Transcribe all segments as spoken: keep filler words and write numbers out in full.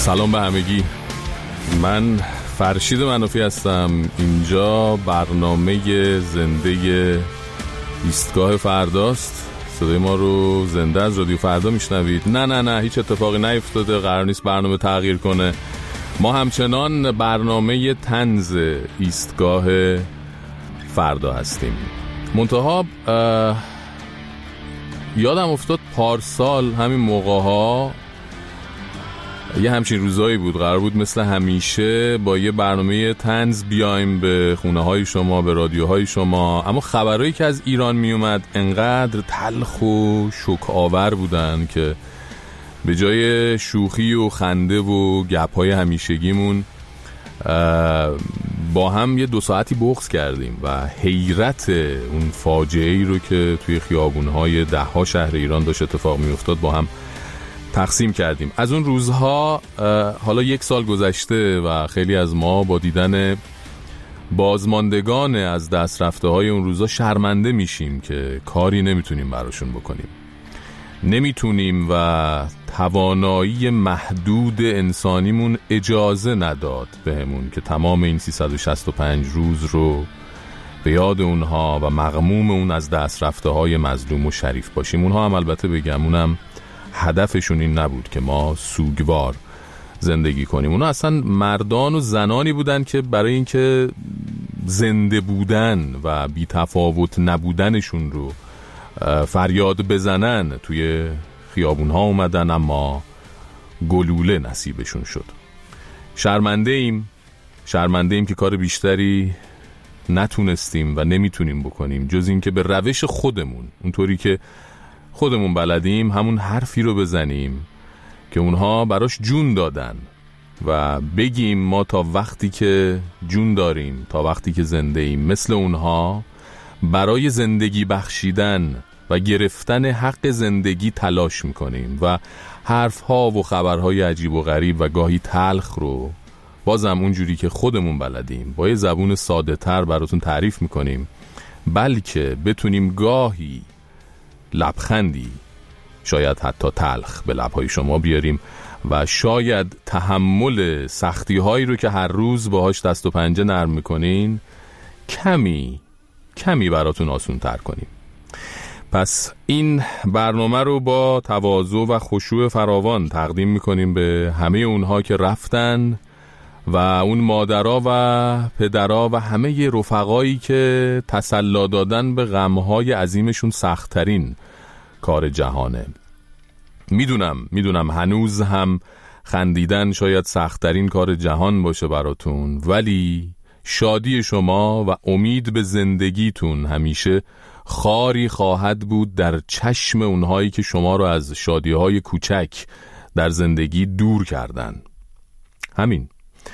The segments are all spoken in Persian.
سلام به همگی. من فرشید منافی هستم. اینجا برنامه زنده ایستگاه فرداست. صدای ما رو زنده از رادیو فردا میشنوید. نه نه نه هیچ اتفاقی نیفتاده، قرار نیست برنامه تغییر کنه. ما همچنان برنامه طنز ایستگاه فردا هستیم. منتها یادم افتاد پارسال همین موقع ها یه همچین روزایی بود، قرار بود مثل همیشه با یه برنامه طنز بیایم به خونه های شما، به رادیوهای شما، اما خبرهایی که از ایران می اومد انقدر تلخ و شوک آور بودن که به جای شوخی و خنده و گپ های همیشگیمون با هم یه دو ساعتی بغض کردیم و حیرت اون فاجعه ای رو که توی خیابونهای ده ها شهر ایران داشت اتفاق می افتاد با هم تقسیم کردیم. از اون روزها حالا یک سال گذشته و خیلی از ما با دیدن بازماندگان از دست رفته های اون روزها شرمنده میشیم که کاری نمیتونیم براشون بکنیم. نمیتونیم و توانایی محدود انسانیمون اجازه نداد بهمون که تمام این سیصد و شصت و پنج روز رو به یاد اونها و مغموم اون از دست رفته های مظلوم و شریف باشیم. اونها هم البته بگم اونم هدفشون این نبود که ما سوگوار زندگی کنیم. اونا اصلا مردان و زنانی بودن که برای اینکه زنده بودن و بی تفاوت نبودنشون رو فریاد بزنن توی خیابونها اومدن، اما گلوله نصیبشون شد. شرمنده ایم شرمنده ایم که کار بیشتری نتونستیم و نمیتونیم بکنیم جز این که به روش خودمون، اونطوری که خودمون بلدیم، همون حرفی رو بزنیم که اونها براش جون دادن و بگیم ما تا وقتی که جون داریم، تا وقتی که زنده ایم، مثل اونها برای زندگی بخشیدن و گرفتن حق زندگی تلاش میکنیم و حرفها و خبرهای عجیب و غریب و گاهی تلخ رو بازم اونجوری که خودمون بلدیم با یه زبون ساده تر براتون تعریف میکنیم، بلکه بتونیم گاهی لبخندی، شاید حتی تلخ، به لبهای شما بیاریم و شاید تحمل سختی هایی رو که هر روز باهاش دست و پنجه نرم میکنین کمی کمی براتون آسون تر کنیم. پس این برنامه رو با تواضع و خشوع فراوان تقدیم میکنیم به همه اونها که رفتن و اون مادرها و پدرها و همه رفقایی که تسلی دادن به غمهای عظیمشون سخت‌ترین کار جهانه. میدونم میدونم هنوز هم خندیدن شاید سخت‌ترین کار جهان باشه براتون، ولی شادی شما و امید به زندگیتون همیشه خاری خواهد بود در چشم اونهایی که شما رو از شادی‌های کوچک در زندگی دور کردن. همین.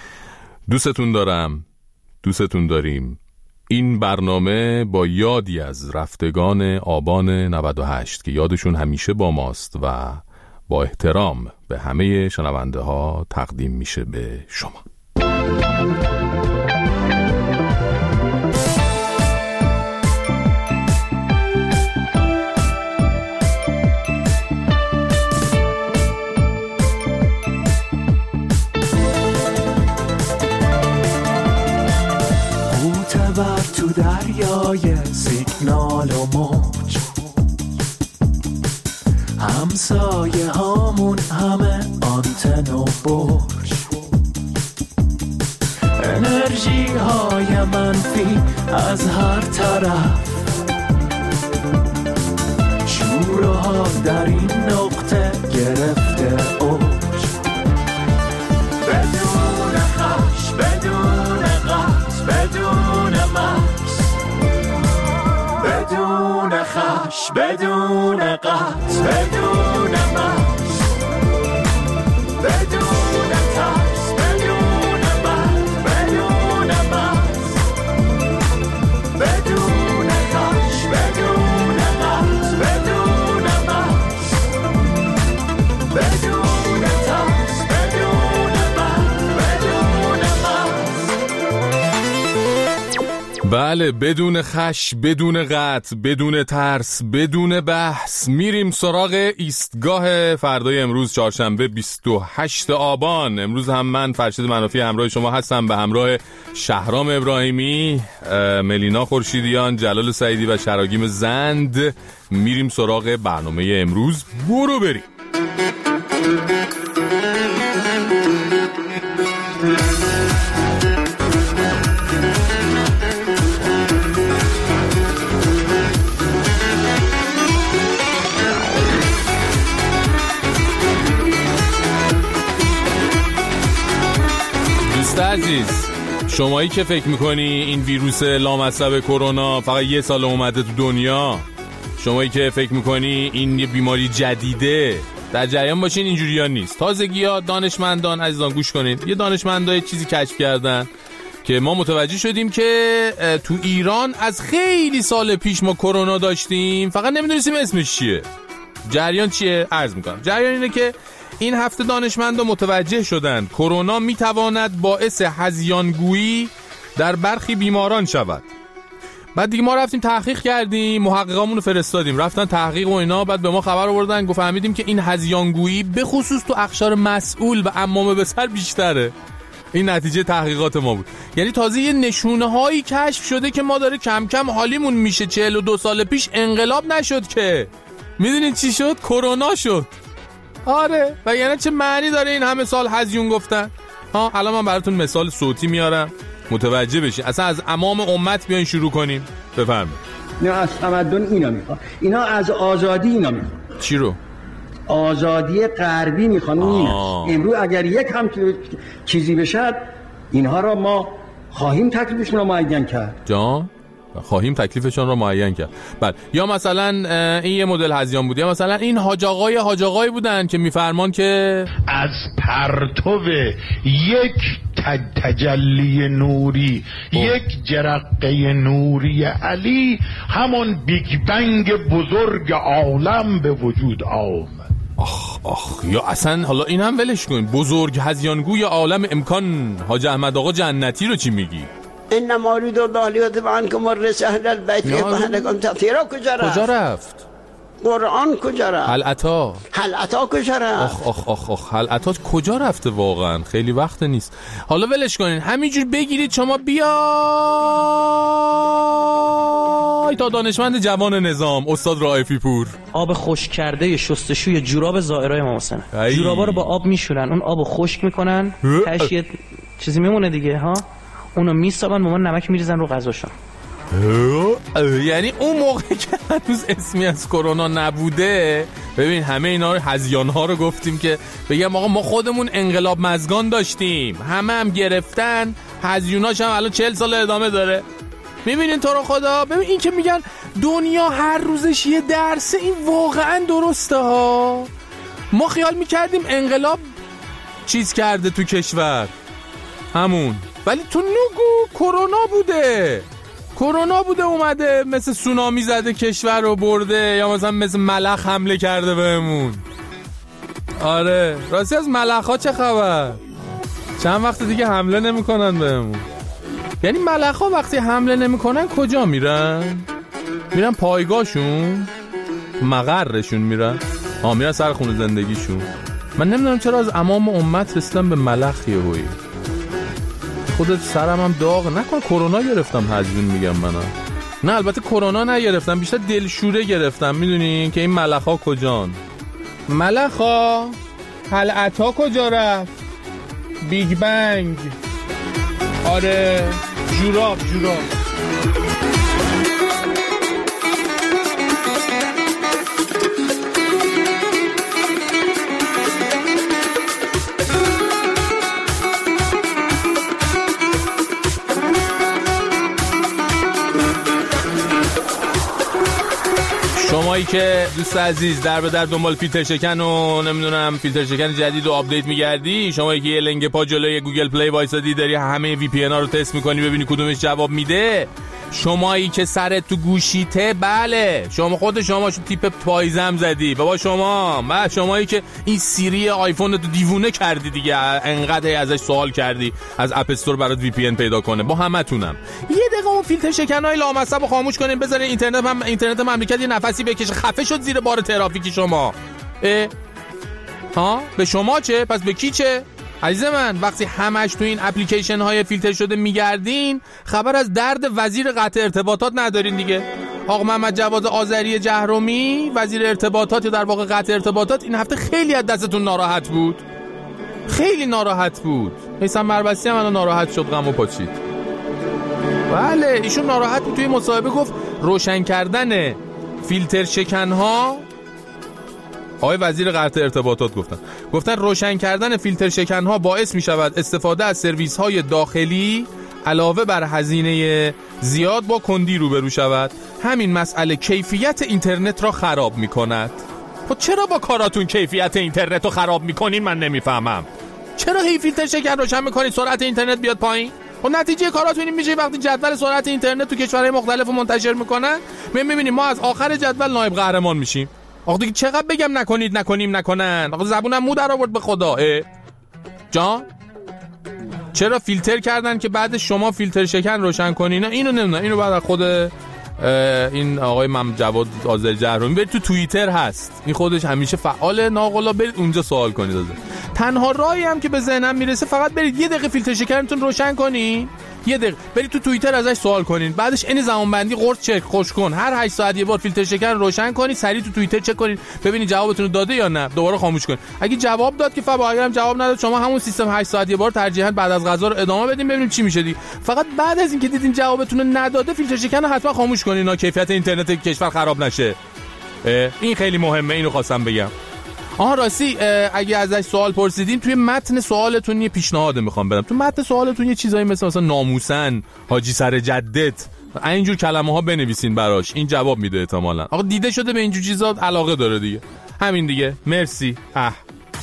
دوستتون دارم، دوستتون داریم. این برنامه با یادی از رفتگان آبان نود و هشت که یادشون همیشه با ماست و با احترام به همه شنونده ها تقدیم میشه به شما. تو دریای سیگنال و موج، همسایه هامون همه آنتن و برج، انرژی های منفی از هر طرف، شور و حال در این نقطه گرفته اوج، بدون خش، بدون قط، بدون مکس، بدون خش، بدون قط، بدون مکس، بدون ترس، بدون بد، بدون مکس، بدون خش، بدون قط، بدون مکس، بدون ترس، بدون بد، بدون مکس. بله، بدون خش، بدون قطع، بدون ترس، بدون بحث میریم سراغ ایستگاه فردای امروز، چهارشنبه بیست و هشتم آبان. امروز هم من فرشید منافی همراه شما هستم به همراه شهرام ابراهیمی، ملینا خورشیدیان، جلال سعیدی و شراگیم زند. میریم سراغ برنامه امروز. برو بریم. دوست عزیز، شمایی که فکر میکنی این ویروس لامصب کرونا فقط یه سال اومده تو دنیا، شمایی که فکر میکنی این یه بیماری جدیده، در جریان باشین اینجوری ها نیست. تازگی ها دانشمندان، عزیزان گوش کنید، یه دانشمندای چیزی کشف کردن که ما متوجه شدیم که تو ایران از خیلی سال پیش ما کرونا داشتیم، فقط نمیدونستیم اسمش چیه. جریان چیه؟ عرض میکنم. جریان اینه که این هفته دانشمندان متوجه شدن کرونا میتواند باعث هذیانگویی در برخی بیماران شود. بعد دیگه ما رفتیم تحقیق کردیم، محققامون رو فرستادیم، رفتن تحقیق و اینا، بعد به ما خبر آوردن، گفت فهمیدیم که این هذیانگویی به خصوص تو اقشار مسئول و عمامه به سر بیشتره. این نتیجه تحقیقات ما بود. یعنی تازه یه نشونه هایی کشف شده که ما داره کم کم حالیمون میشه. چهل و دو سال پیش انقلاب نشد که، میدونید چی شد؟ کرونا شد. آره، و یعنی چه معنی داره این همه سال هذیون گفتن؟ ها، الان من براتون مثال صوتی میارم متوجه بشین. اصلا از امام امت بیاین شروع کنیم. بفرمایید. نه از تمدن اینا میخوان، اینا از آزادی اینا میخوان. چی رو؟ آزادی غربی میخوان. امروز اگر یک هم چیزی بشه اینها را ما خواهیم تکلیفشون را معین کرد. جان خواهیم تکلیفشون را معین کرد. بله، یا مثلا این یه مدل هذیان بود، یا مثلا این حاج آقای حاج آقای بودن که میفرمان که از پرتو یک تجلی نوری اوه. یک جرقه نوری علی، همون بیگ بنگ بزرگ عالم به وجود آمد. آخ آخ، یا اصلا حالا این هم ولش کن، بزرگ هذیانگوی عالم امکان حاج احمد آقا جنتی رو چی میگی؟ این نمارید الله لیت عنکم الرجس اهل البیت یطهرکم تطهیرا کجا رفت؟ کجا رفت؟ قرآن کجا رفت؟ هل اتی هل اتی کجا رفت؟ آخ آخ آخ آخ، هل اتی کجا رفته واقعا؟ خیلی وقت نیست. حالا ولش کنین، همینجور بگیرید شما بیای تا دانشمند جوان نظام استاد رائفی پور. آب خشک کرده شستشوی جوراب زائرای امام حسین. جورابا رو با آب میشورن، اون آبو خشک میکنن، تهش یه چیزی میمونه دیگه ها، اونو میسابن، با من نمک میریزن رو غذاشون. یعنی اون موقع که هنوز اسمی از کرونا نبوده، ببین همه اینا رو هذیان ها رو گفتیم که بگم آقا ما خودمون انقلاب مزگان داشتیم، همه هم گرفتن، هذیوناش هم الان چهل سال ادامه داره. میبینین تو رو خدا، ببین این که میگن دنیا هر روزش یه درسه، این واقعا درسته ها. ما خیال میکردیم انقلاب چیز کرده تو کشور همون، ولی تو نگو کرونا بوده، کرونا بوده اومده مثل سونامی زده کشور رو برده، یا مثلا مثل ملخ حمله کرده بهمون. آره راستی از ملخ ها چه خبر؟ چند وقت دیگه حمله نمی کنن بهمون. یعنی ملخ ها وقتی حمله نمی کنن کجا میرن؟ میرن پایگاهشون؟ مقرشون میرن؟ آه میرن سر خونه زندگیشون. من نمیدونم چرا از امام امت رسیدم به ملخ یهویی. خودت سرم هم داغ نکن، کرونا گرفتم هزیون میگم منم. نه البته کرونا نگرفتم، بیشتر دلشوره گرفتم. میدونین که این ملخا کجان؟ ملخا هل اتا کجا رفت؟ بیگ بنگ. آره جوراب جوراب. شمایی که دوست عزیز در به در دنبال فیلتر شکن و نمیدونم فیلتر شکن جدید و آپدیت میگردی، شمایی که یه لنگ پا جلوی گوگل پلی وایسادی داری همه وی پی ان ها رو تست میکنی ببینی کدومش جواب میده، شمایی که سرت تو گوشیته، بله شما خود شما شو تیپ پایزم زدی بابا، شما ما شمایی که این سیری آیفون تو دیوونه کردی دیگه، انقدر ازش سوال کردی از اپ استور برات وی پی ان پیدا کنه. با همتونم یه دقیقه اون فیلتر شکنای لامصبو خاموش کنین، بذارین اینترنت هم اینترنت مملکت یه نفسی بکشه، خفه شد زیر بار ترافیکی شما. اه ها به شما چه؟ پس به کی چه؟ عزیز من وقتی همش تو این اپلیکیشن های فیلتر شده میگردین، خبر از درد وزیر قطع ارتباطات ندارین دیگه. آقا محمد جواد آذری جهرمی وزیر ارتباطات یا در واقع قطع ارتباطات این هفته خیلی از دستتون ناراحت بود، خیلی ناراحت بود. حسن مربسی هم الان ناراحت شد، غمو پاچید. بله ایشون ناراحت بود، توی مصاحبه گفت روشن کردن فیلتر شکن ها، آقای وزیر قطع ارتباطات گفتن گفتن روشن کردن فیلتر شکن ها باعث می شود استفاده از سرویس های داخلی علاوه بر هزینه زیاد با کندی روبرو شود. همین مسئله کیفیت اینترنت را خراب می کند. خب چرا با کاراتون کیفیت اینترنت رو خراب می کنین؟ من نمیفهمم. چرا هی فیلتر شکن روشن میکنید سرعت اینترنت بیاد پایین؟ خب نتیجه کاراتون این میشه وقتی جدول سرعت اینترنت تو کشورهای مختلف منتشر میکنن، میبینیم ما از آخر جدول نایب قهرمان میشیم. آخه دیگه چقدر بگم نکنید نکنیم نکنن؟ آخه زبونم مو در آورد به خدا. جان چرا فیلتر کردن که بعد شما فیلتر شکن روشن کنین؟ اینو نمیدونم، اینو بعد خود این آقای محمد جواد آذری جهرمی برید تو توییتر هست، این خودش همیشه فعال ناقلا، برید اونجا سوال کنید. از تنها راهی هم که به ذهنم میرسه فقط برید یه دقیقه فیلتر شکنتون روشن کنین، یه دقیقه برید تو توییتر ازش سوال کنین، بعدش این زمانبندی قرص چک خوش کن، هر هشت ساعت یه بار فیلتر شکن روشن کنید، سریع تو توییتر چک کنید ببینید جوابتون رو داده یا نه، دوباره خاموش کنید. اگه جواب داد که فبا، اگرم جواب نداد شما همون سیستم هشت ساعت یه بار ترجیحاً بعد از غذا رو ادامه بدین ببینیم چی میشه دیگه. فقط بعد از اینکه دیدین جوابتون رو نداده فیلتر شکن رو حتما خاموش کنین تا کیفیت اینترنت کشور خراب نشه. این خیلی مهمه، اینو خواستم بگم. آها راستی اگه ازش سوال پرسیدین توی متن سوالتون یه پیشنهاد میخوام بدم. تو متن سوالتون یه چیزایی مثل مثلا ناموسن، حاجی سر جدت، اینجور کلمه ها بنویسین براش، این جواب میده احتمالاً. آقا دیده شده به اینجور چیزا علاقه داره دیگه. همین دیگه. مرسی. اه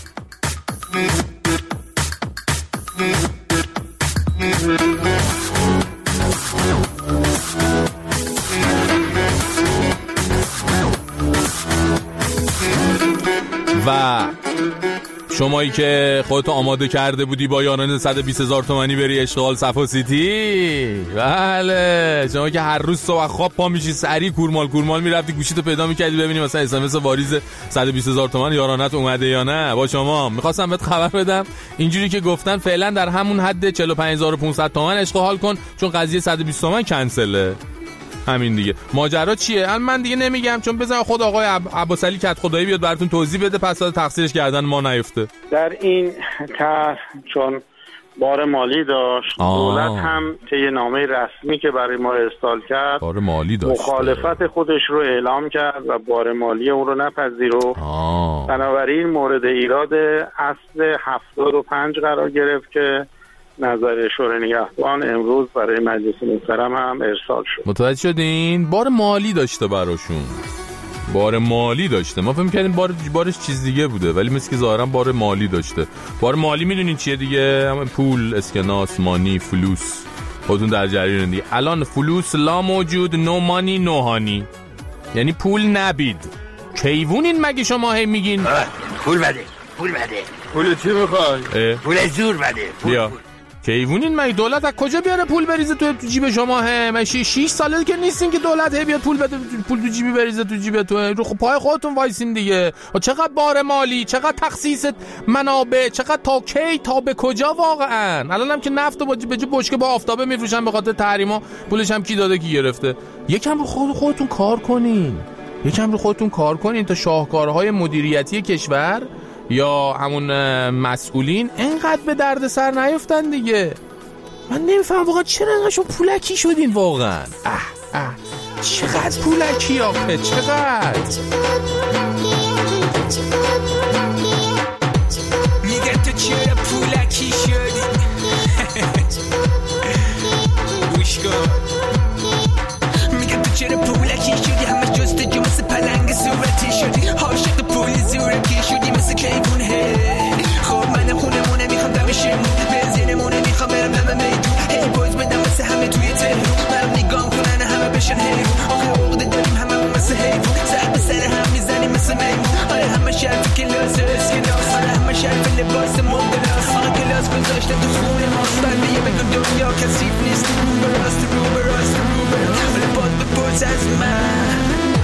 و شمایی که خودتو آماده کرده بودی با یارانه صد و بیست هزار تومانی بری اشغال صفا سیتی، بله شما که هر روز صبح خواب پا میشی سری کورمال کورمال میرفتی گوشیتو پیدا میکردی ببینی مثلا اس ام اس واریز صد و بیست هزار تومان یارانت اومده یا نه. با شما میخواستم بهت خبر بدم اینجوری که گفتن فعلا در همون حد چهل و پنج هزار و پانصد تومان اشغال کن، چون قضیه صد و بیست تومان کنسله. همین دیگه. ماجرا چیه؟ من دیگه نمیگم، چون بذار خود آقای عباسعلی کت خدایی بیاد براتون توضیح بده، پس تقصیرش گردن ما نیفته. در این طرح چون بار مالی داشت، آه. دولت هم طی نامه رسمی که برای ما ارسال کرد بار مالی داشت، مخالفت خودش رو اعلام کرد و بار مالی اون رو نپذیرفت. بنابراین مورد ایراد اصل هفتاد و پنج قرار گرفت که نظر شورای نگهبان امروز برای مجلس محترم هم ارسال شد. متوجه شدین؟ بار مالی داشته براشون، بار مالی داشته. ما فکر می‌کردیم بار بارش چیز دیگه بوده، ولی مثل که ظاهرا بار مالی داشته. بار مالی میدونین چیه دیگه؟ همون پول، اسکناس، مانی، فلوس. خودتون در جریان دیگه. الان فلوس لا موجود، نو مانی نو هانی، یعنی پول نبید. کیوونین مگه شما هی میگین پول بده، پول بده. پول چی میخوای؟ پول زور بده. بیا کیوونین مگه دولت از کجا بیاره پول بریزه تو جیب شما؟ هم شش ساله که نیستین که دولت هی بیاد پول بده، پول تو جیبی بریزه تو جیب تو. رو پای خودتون وایسین دیگه. چقدر بار مالی، چقدر تخصیص منابع، چقدر تا کی تا به کجا واقعا؟ الانم که نفت با به جو بشکه با آفتابه میفروشن به خاطر تحریما، پولش هم کی داده کی گرفته؟ یکم رو خود خودتون کار کنین، یکم رو خودتون کار کنین تا شاهکارهای مدیریتی کشور یا همون مسئولین اینقدر به درد سر نیفتن دیگه. من نمیفهم واقعا چرا اینقدر شما پولکی شدین واقعا. اه اه چقدر پولکی آخه، چقدر میگه تو چرا پولکی شدی؟ گوش کن، میگه تو چرا پولکی شدی؟ همه جست جو مثل پلنگ صورتی شدی، عاشق پول زورکی شدی مثل کیوون. هی خب من خونه مونه میخوام دمشمون، بنزین مونه میخوام برم دم میدون، هی بوز بدم مثل همه توی تهرون، برم نگام کنن گذاشته تو خونه ماست بنده یه بگو دنیا کسیف نیست رو براست رو براست رو براست ولی باید بپرس از من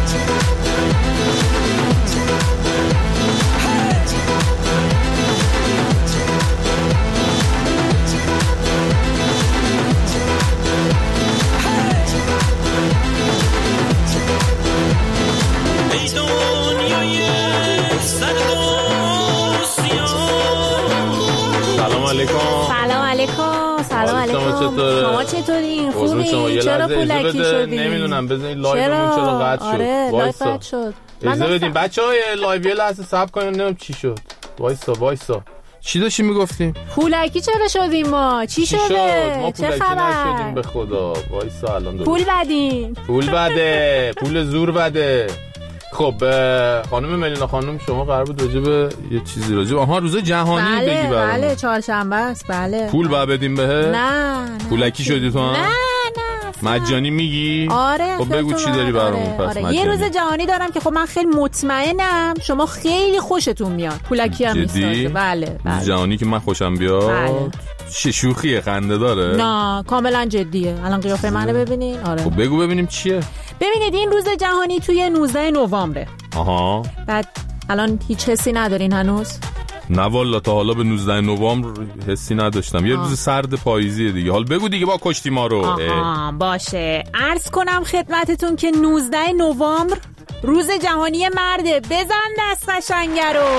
سلام علیکم. سلام علیکم. سلام علیکم. شما چطورین؟ خوبی؟ چرا پولکی شدی؟ نمیدونم بزنین لایومون چرا قطع شد. آره لایو قطع شد. اجازه بدین بچه‌ها لایو یه لحظه صبر کنین نمیدونم چی شد. وایسا وایسا. چی داشتیم میگفتیم؟ پولکی چرا شدیم ما؟ چی, چی شده؟ ما چه پولکی خبر؟ نشدیم به خدا. وایسا الان درست. پول بدین. پول بده. پول زور بده. خب خانم ملینا خانم شما قرار بود راجع به یه چیزی راجع به آها روز جهانی بله، بگی برام. بله چهارشنبه است. بله. پول بعد بدیم بهه؟ نه نه. پولکی شدی تو هم؟ نه نه. مجانی میگی؟ آره. خب بگو چی داری برامون آره، پس آره. مجانی. یه روز جهانی دارم که خب من خیلی مطمئنم شما خیلی خوشتون میاد. پولکی هم میسازه. بله بله. روز جهانی که من خوشم بیاد. بله. چه شوخیه خنده داره؟ نه کاملا جدیه. الان قیافه منو ببینین. آره. خب بگو ببینیم چیه؟ ببینید این روز جهانی توی نوزده نوامبره. آها. بعد الان هیچ حسی ندارین هنوز؟ نه والا تا حالا به نوزده نوامبر حسی نداشتم. یه آه. روز سرد پاییزیه دیگه. حال بگو دیگه با کشتی ما رو. آها باشه. عرض کنم خدمتتون که نوزده نوامبر روز جهانی مرده. بزن دست قشنگه رو.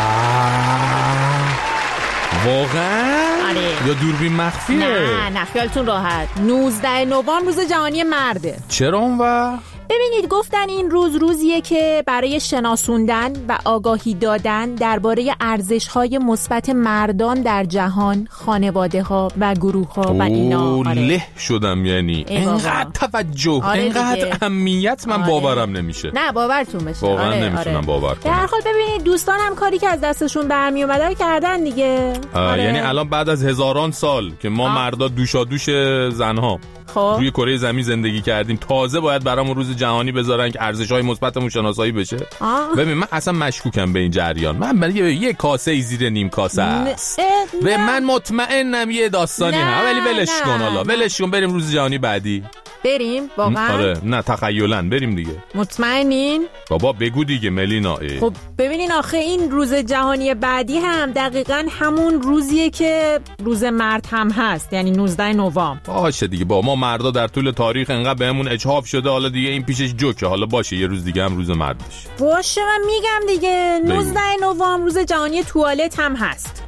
واقعا؟ آره. یا دوربین مخفیه؟ نه نه خیالتون راحت. نوزده نوامبر روز جهانی مرده. چرا اون وقت؟ ببینید گفتن این روز روزیه که برای شناسوندن و آگاهی دادن درباره ارزش‌های مثبت مردان در جهان، خانواده‌ها و گروه‌ها و اینا. آره. له شدم یعنی اینقدر توجه، آره اینقدر اهمیت من آره. باورم نمیشه. نه باورتون بشه. واقعا آره. نمیتونم آره. باور کنم. در حال ببینید دوستان هم کاری که از دستشون برمی اومده رو کردن دیگه. آره. یعنی الان بعد از هزاران سال که ما آه. مردا دوشا دوش زنها خب. روی کره زمین زندگی کردیم تازه باید برامون روز جهانی بذارن که ارزش‌های مثبتمون شناسایی بشه. ببین من اصلا مشکوکم به این جریان. من برای یه, یه کاسه زیر نیم کاسه است. و من مطمئنم یه داستانی هست ولی ولش کن حالا. ولش کن بریم روز جهانی بعدی. بریم واقعا؟ آره نه تخیلاً بریم دیگه. مطمئنین؟ بابا بگو دیگه ملینا. خب ببینین آخه این روز جهانی بعدی هم دقیقاً همون روزیه که روز مرد هم هست، یعنی نوزده نوامبر. باشه دیگه با ما مردا در طول تاریخ انقدر بهمون اجحاف شده حالا دیگه این پیشش جوکه. حالا باشه یه روز دیگه هم روز مرد بشه. باشه من میگم دیگه نوزده نوامبر روز جهانی توالت هم هست.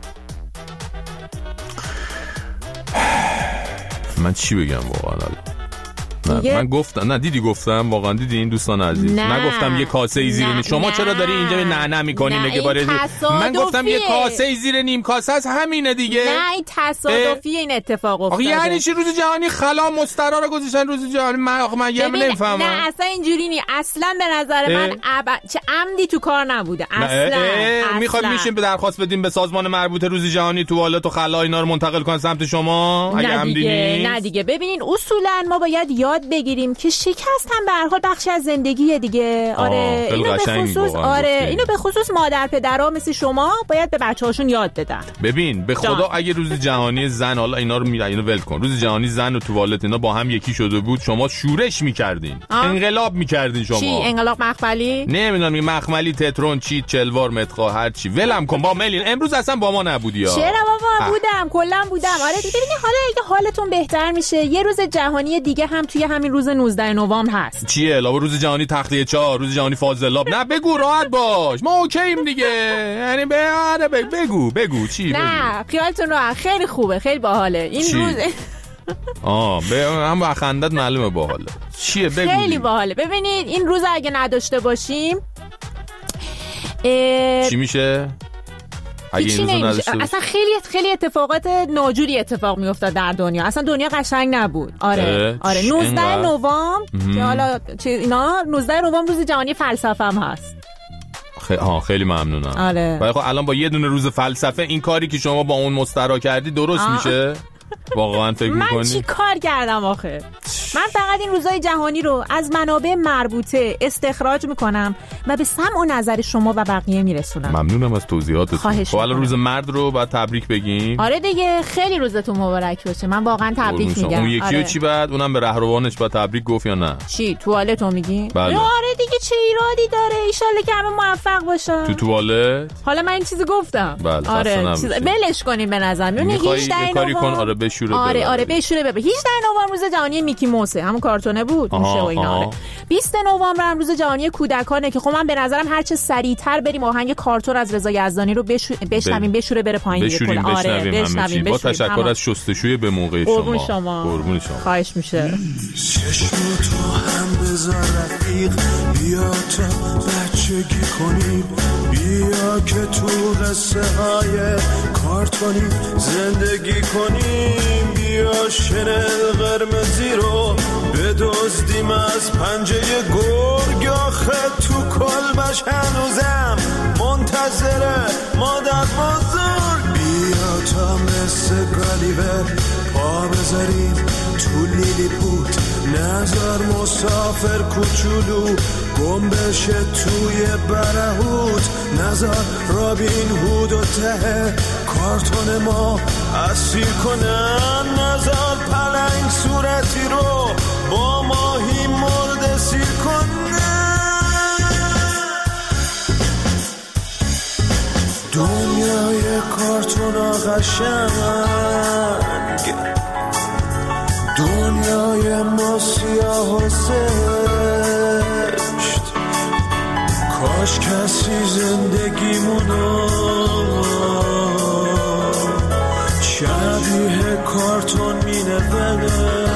من چی بگم واقعا؟ نه من گفتم نه دیدی گفتم واقعا دیدی این دوستان عزیز نه. نگفتم یه کاسه ای زیر نیم. شما نه. چرا داری اینجا نه نه میکنی نگه باره من گفتم یه کاسه ای زیر نیم کاسه است همینه دیگه. نه این تصادفی این اتفاق افتاده. آخه یعنی چی روز جهانی خلا مسترا رو گذاشتن روز جهانی؟ من آخه من یه نمیفهمم. نه اصلا اینجوری نی اصلا به نظر من اب... چه عمدی تو کار نبوده اصلا. میخوایم میشیم به درخواست بدیم به سازمان مربوطه روز جهانی توالت و خلا اینا رو منتقل کنن سمت شما اگه عمدی نیست؟ نه دیگه ببینین اصولا ما باید یاد بگیریم که شکست هم به هر حال بخشی از زندگیه دیگه. آره اینو به خصوص آره اینو به خصوص مادر پدرها مثل شما باید به بچه‌هاشون یاد بدن. ببین به خدا اگه روز جهانی زن حالا اینا رو میرن اینو ول کن روز جهانی زن و توالت اینا با هم یکی شده بود شما شورش میکردین انقلاب میکردین شما. چی انقلاب مخملی؟ نمیدونم مخملی تترون چی چلوار متخا هر چی ولم کن با ملین امروز اصلا با ما نبودی ها. چرا بابا بودم کلا بودم. آره ببینید حالا اگه حالتون بهتر میشه یه روز جهانی دیگه هم توی همین روز نوزده نوامبر هست. چیه علاوه روز جهانی تخلیه چهار روز جهانی فاضلاب؟ نه بگو راحت باش ما اوکییم دیگه. یعنی به بگو بگو چی بگو. نه خیالتون راحت خیلی خوبه خیلی باحاله این چی؟ روز آه به هم خندت معلومه باحاله. چیه بگو خیلی باحاله. ببینید این روز اگه نداشته باشیم اه... چی میشه؟ اصلا خیلی خیلی اتفاقات ناجوری اتفاق میافتاد در دنیا. اصلا دنیا قشنگ نبود. آره آره نوزده نوامبر که حالا اینا نوزده نوامبر روز جهانی فلسفه هم هست. خیلی ها خیلی ممنونم. آره. ولی خب الان با یه دونه روز فلسفه این کاری که شما با اون مسترا کردی درست آه. میشه؟ واقعا فکر می‌کنی؟ من چی کار کردم آخه؟ من فقط این روزهای جهانی رو از منابع مربوطه استخراج میکنم و به سمع و نظر شما و بقیه میرسونم. ممنونم از توضیحاتتون. خب الان روز مرد رو بعد تبریک بگیم. آره دیگه، خیلی روزتون مبارک باشه. من واقعا تبریک میگم. اون یکی آره. چی بعد اونم به رهروانش بعد تبریک گفت یا نه؟ چی توالتو میگی؟ بله. آره دیگه، چه ایرادی داره؟ ان شاءالله که همه موفق باشن. تو توالت؟ حالا من این چیزی گفتم. بله. آره چیز... بلش کنین به نظر میاد. هجده کاری کن. آره بشوره. آره آره بشوره ببر. هجده نوامبر روز جهانی میکی موسه، همون کارتونه بود موشه و اینا. آره. بیست نوامبر هم روز جهانی کودکانه که خب من به نظرم هر چه سریعتر بریم آهنگ کارتون از رضا یزدانی رو بشو... بشنویم بشوره بره پایین دیگه کلا. آره بشنویم. با تشکر از شستشوی به موقع شما. قربون شما. قربون شما. خواهش میشه. چشم تو هم بذار رفیق، بیا تا بچگی کنیم، بیا که تو قصه های کارتونی زندگی کنیم، بیا شنل قرمزی رو بدزدیم از پنجه گرگ، آخه تو کلبش هنوزم منتظره مادر بزرگ، بیا تا مثل گالیور پا بذاریم تو لیلی پوت، نظر مسافر کوچولو گم بشه توی برهوت، نظر رابین هود و ته کارتون ما اسیر کنن، نظر پلنگ صورتی رو با ماهی مرد سیر کنن. دنیای کارتون قشنگ، دنیای ما سیاه و زشت، کاش کسی زندگیمونو شبیه کارتون مینوشت.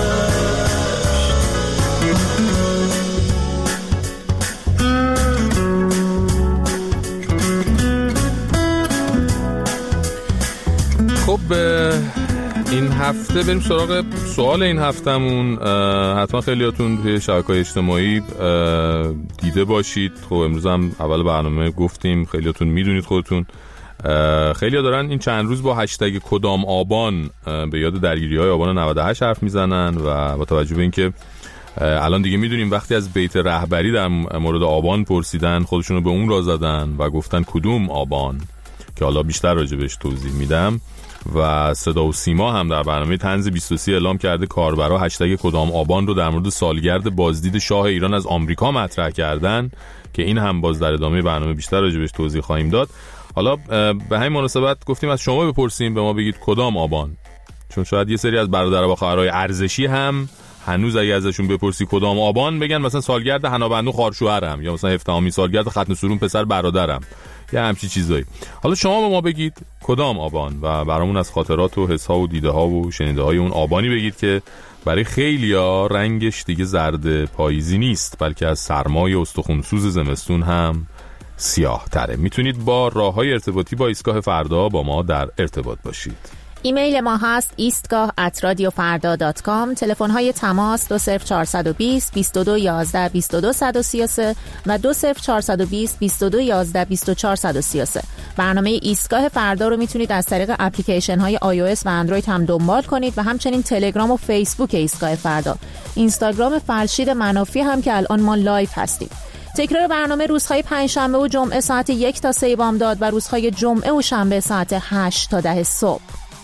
خب این هفته بریم سراغ سوال این هفتمون. حتما خیلیاتون توی شبکه‌های اجتماعی دیده باشید. خب امروز هم اول برنامه گفتیم، خیلیاتون میدونید خودتون. خیلی‌ها دارن این چند روز با هشتگ کدام آبان به یاد درگیری‌های آبان نود و هشت حرف میزنن و با توجه به اینکه الان دیگه میدونیم وقتی از بیت رهبری در مورد آبان پرسیدن، خودشونو به اون را زدن و گفتن کدوم آبان، که حالا بیشتر راجع بهش توضیح میدم. و صدا و سیما هم در برنامه طنز بیست و سه اعلام کرده کاربرا هشتگ کدام آبان رو در مورد سالگرد بازدید شاه ایران از آمریکا مطرح کردن، که این هم باز در ادامه برنامه بیشتر راجع بهش توضیح خواهیم داد. حالا به همین مناسبت گفتیم از شما بپرسیم، به ما بگید کدام آبان، چون شاید یه سری از برادر و خواهرای ارزشی هم هنوز اگه ازشون بپرسی کدام آبان بگن مثلا سالگرد حنابندو خارشوهرم، یا مثلا هفدهمین سالگرد ختن سورون پسر برادرم، یا همچی چیزایی. حالا شما به ما بگید کدام آبان و برامون از خاطرات و حس‌ها و دیده‌ها و شنیده‌های اون آبانی بگید که برای خیلیا رنگش دیگه زرد پاییزی نیست، بلکه از سرمای استخوان‌سوز زمستون هم سیاه تره. میتونید با راه‌های ارتباطی با ایستگاه فردا با ما در ارتباط باشید. ایمیل ما هست ایستگاه ات رادیو فردا دات کام. تلفن های تماس دو صفر چهارصد و بیست بیست و دو یازده بیست و دو صد و سی و سه و دو صفر چهارصد و بیست بیست و دو یازده بیست و چهار صد و سی و سه. برنامه ایستگاه فردا رو میتونید از طریق اپلیکیشن های آی او اس و اندروید هم دنبال کنید و همچنین تلگرام و فیسبوک ایستگاه فردا، اینستاگرام فرشید منافی هم که الان ما لایو هستیم. تکرار برنامه روزهای پنجشنبه و جمعه ساعت یک تا سه بامداد و روزهای جمعه و شنبه ساعت هشت تا ده صبح.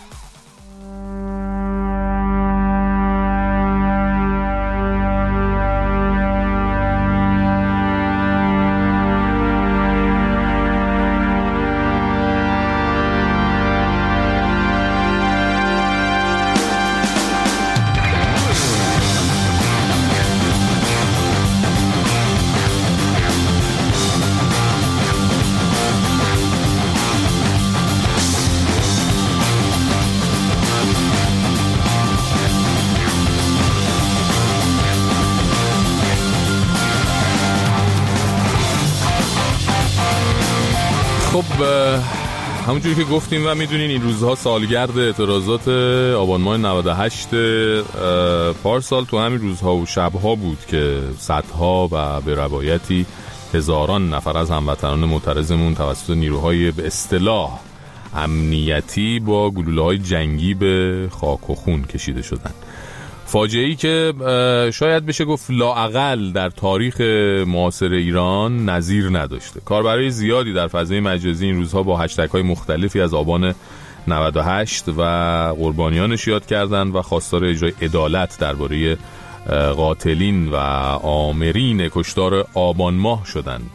همونجوری که گفتیم و میدونین این روزها سالگرد اعتراضات آبان ماه نود و هشت پارسال تو همین روزها و شبها بود که صدها و به روایتی هزاران نفر از هموطنان معترضمون توسط نیروهای به اصطلاح امنیتی با گلوله‌های جنگی به خاک و خون کشیده شدن. فاجعه‌ای که شاید بشه گفت لااقل در تاریخ معاصر ایران نظیر نداشته. کاربرای زیادی در فضای مجازی این روزها با هشتگ‌های مختلفی از آبان نود و هشت و قربانیانش یاد کردند و خواستار اجرای عدالت درباره قاتلین و آمرین کشتار آبان ماه شدند.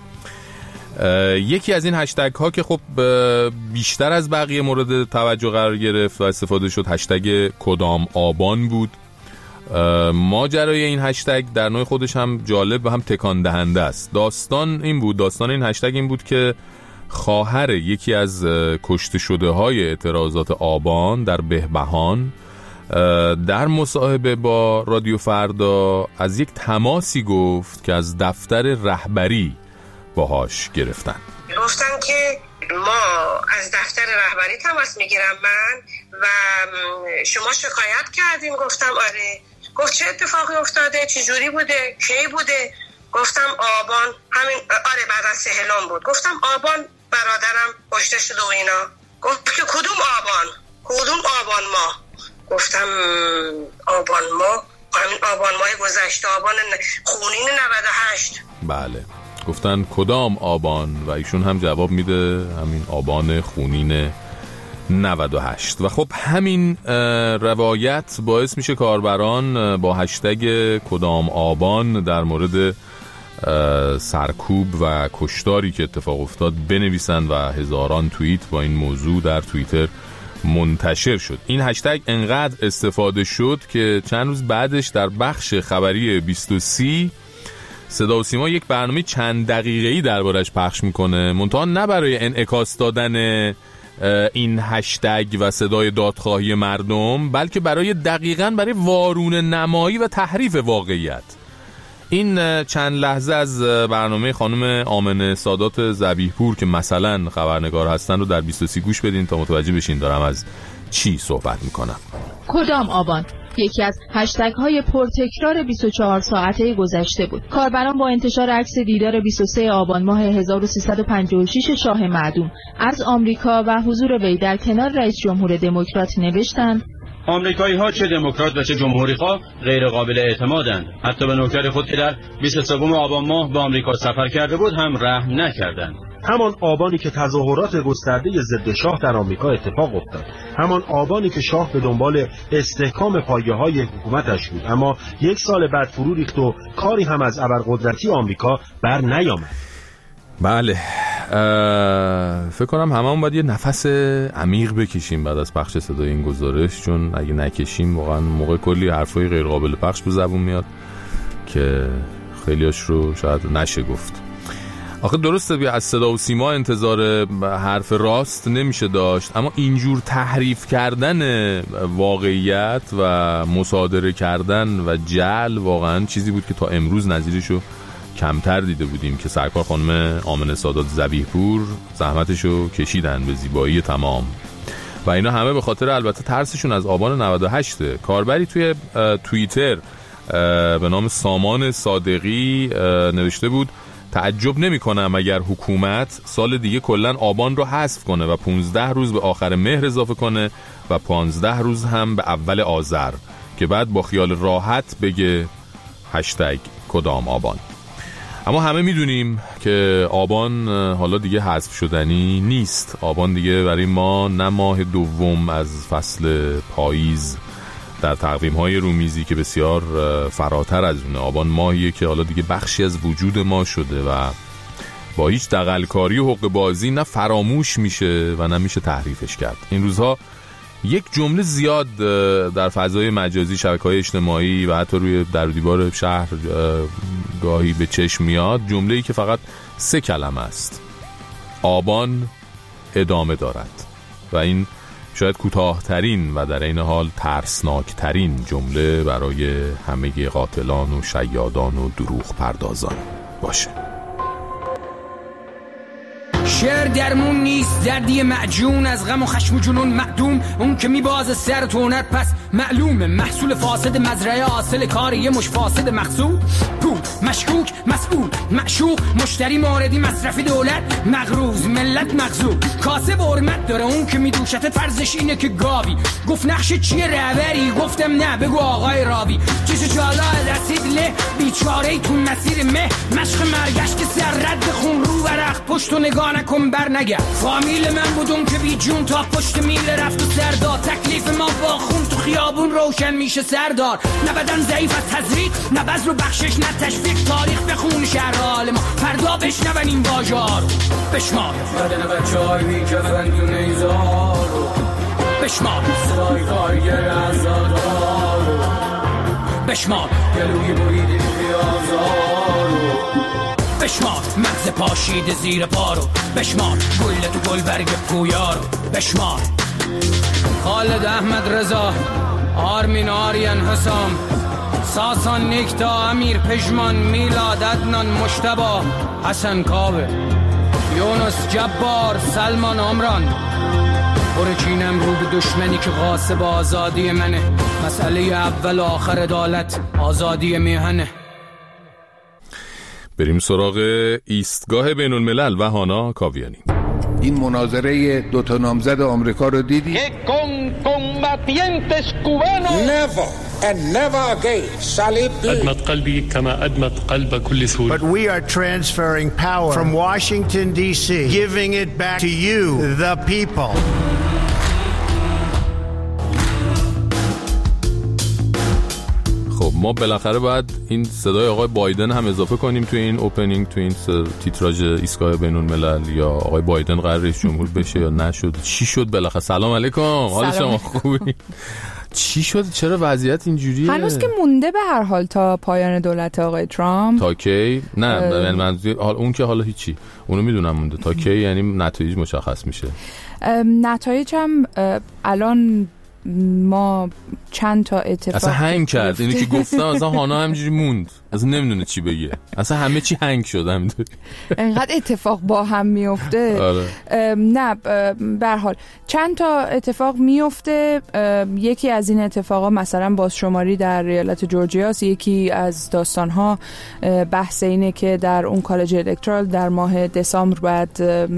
یکی از این هشتگ ها که خب بیشتر از بقیه مورد توجه قرار گرفت و استفاده شد هشتگ کدام آبان بود. ماجرای این هشتگ در نوع خودش هم جالب و هم تکان دهنده است. داستان این بود داستان این هشتگ این بود که خواهر یکی از کشته شده های اعتراضات آبان در بهبهان در مصاحبه با رادیو فردا از یک تماسی گفت که از دفتر رهبری باهاش گرفتن. گفتن که ما از دفتر رهبری تماس میگیرم من و شما شکایت کردیم. گفتم آره. گفت چه اتفاقی افتاده؟ چه جوری بوده؟ کی بوده؟ گفتم آبان همین آره بعد از سهلان بود. گفتم آبان برادرم کشته شده و اینا. گفت که کدوم آبان؟ کدوم آبان ماه؟ گفتم آبان ماه همین آبان ماه گذشته آبان خونین نود و هشت. بله گفتن کدام آبان و ایشون هم جواب میده همین آبان خونین نود و هشت. و خب همین روایت باعث میشه کاربران با هشتگ کدام آبان در مورد سرکوب و کشتاری که اتفاق افتاد بنویسن و هزاران توییت با این موضوع در توییتر منتشر شد. این هشتگ انقدر استفاده شد که چند روز بعدش در بخش خبری بیست و سی صدا و سیما یک برنامه چند دقیقه‌ای دربارش پخش میکنه، منتها نه برای انعکاس دادن این هشتگ و صدای دادخواهی مردم، بلکه برای دقیقاً برای وارونه نمایی و تحریف واقعیت. این چند لحظه از برنامه خانم آمنه سادات ذبیحپور که مثلا خبرنگار هستن رو در بیست و سی گوش بدین تا متوجه بشین دارم از چی صحبت میکنم. کدام آبان یکی از هشتگ های پرتکرار بیست و چهار ساعته گذشته بود. کاربران با انتشار عکس دیدار بیست و سه آبان ماه هزار و سیصد و پنجاه و شش شاه معدوم از آمریکا و حضور وی در کنار رئیس جمهور دموکرات نوشتند آمریکایی ها چه دموکرات و چه جمهوری خواه غیر قابل اعتمادند. حتی به نوکر خود که در بیست و سه آبان ماه به آمریکا سفر کرده بود هم رحم نکردند. همان آبانی که تظاهرات گسترده ضد شاه در آمریکا اتفاق افتاد، همان آبانی که شاه به دنبال استحکام پایه‌های حکومتش بود، اما یک سال بعد فرو ریخت و کاری هم از ابرقدرتی آمریکا بر نیامد. بله فکر کنم هممون باید یه نفس عمیق بکشیم بعد از پخش صدای این گزارش، چون اگه نکشیم واقعا موقع کلی حرفای غیر قابل پخش به زبون میاد که خیلیاش رو شاید نشه گفت. آخه درسته بیا از صدا و سیما انتظار حرف راست نمیشه داشت، اما اینجور تحریف کردن واقعیت و مصادره کردن و جعل واقعا چیزی بود که تا امروز نظیرشو کمتر دیده بودیم که سرکار خانم آمنه سادات ذبیحپور زحمتشو کشیدن به زیبایی تمام و اینا همه به خاطر البته ترسشون از آبان نود و هشت. کاربری توی توییتر به نام سامان صادقی نوشته بود تعجب نمی کنم اگر حکومت سال دیگه کلن آبان رو حذف کنه و پونزده روز به آخر مهر اضافه کنه و پانزده روز هم به اول آذر که بعد با خیال راحت بگه هشتگ کدام آبان. اما همه میدونیم که آبان حالا دیگه حذف شدنی نیست. آبان دیگه برای ما نه ماه دوم از فصل پاییز در تقویم‌های رومیزی که بسیار فراتر از اونه. آبان ماهیه که حالا دیگه بخشی از وجود ما شده و با هیچ دغل‌کاری و حقه بازی نه فراموش میشه و نه میشه تحریفش کرد. این روزها یک جمله زیاد در فضای مجازی، شبکه‌های اجتماعی و حتی روی در و دیوار شهر گاهی به چشم میاد، جمله‌ای که فقط سه کلمه است: آبان ادامه دارد. و این شاید کوتاه‌ترین و در این حال ترسناکترین جمله برای همه قاتلان و شیادان و دروغ پردازان باشه. شعر درمون نیست، دردی معجون از غم و خشم و جنون معدوم. اون که میبازه سر تو هنر پس معلومه محصول فاسد مزرعه، حاصل کار یه مش فاسد مخزون. پول مشکوک مسئول معشوق مشتری موردی مصرفی دولت مغروز ملت مغزوب. کاسه به حرمت داره اون که میدوشته فرضش اینه که گاوی. گفت نقش چیه رهبری؟ گفتم نه بگو آقای راوی. چیش جالا رسید له بیچاره تو مسیر مه، مشق مرگشت سر رد خون رو ورق پشت و نگاه نکن بر نگه. فامیل من بودم که بی جون تا پشت میل رفت و سردار. تکلیف ما با خون تو خیابون روشن میشه سردار. نه بدن ضعیف از تزریق، نه بذر و بخشش، نه تشویق. تاریخ بخون شهر حال ما، فردا بشنون این واژار. بشمار بدن بچه های بی کفن تو نیزارو، بشمار صدای کارگر ازادارو، بشمار گلوی بریدی پیازارو، بشمار مغز پاشید زیر پارو، بشمار گل تو گل برگ پویارو، بشمار خالد احمد رضا، آرمین آریان حسام، ساسان نیکتا، امیر پژمان، میلاد عدنان، مجتبی، حسن کاوه، یونس جبار، سلمان عمران. برچینم رو به دشمنی که غاصب آزادی منه. مسئله اول و آخر عدالت آزادی میهنه. بریم سراغ ایستگاه بین الملل و هانا کاویانی. این مناظره دوتا نامزد آمریکا رو دیدی؟ Never and never again shall it be. أدمت قلبي كما أدمت قلب كل سوري. But we are transferring power from Washington D C, giving it back to you, the people. خب ما بالاخره باید این صدای آقای بایدن هم اضافه کنیم توی این اوپنینگ، توی این تیتراژ ایستگاه بین الملل. یا آقای بایدن قرار رئیس جمهور بشه یا نشد؟ چی شد بالاخره؟ سلام علیکم، حال شما خوبی؟ چی شد؟ چرا وضعیت اینجوریه؟ هنوز که مونده به هر حال تا پایان دولت آقای ترامپ. تا کی؟ نه منظور حال اون که حالا هیچی، اونو میدونم مونده تا کی، یعنی نتایج مشخص میشه. نتایج هم الان ما چند تا اتفاق اصلا هنگ کرد، اینو که گفتم اصلا هانا همجوری موند، اصلا نمیدونه چی بگه، اصلا همه چی هنگ شد، همینطوری اینقدر اتفاق با هم میفته. آره. نه به هر حال چند تا اتفاق میفته. یکی از این اتفاقا مثلا بازشماری در ایالت جورجیا است. یکی از داستانها بحث اینه که در اون کالج الکترال در ماه دسامبر بعد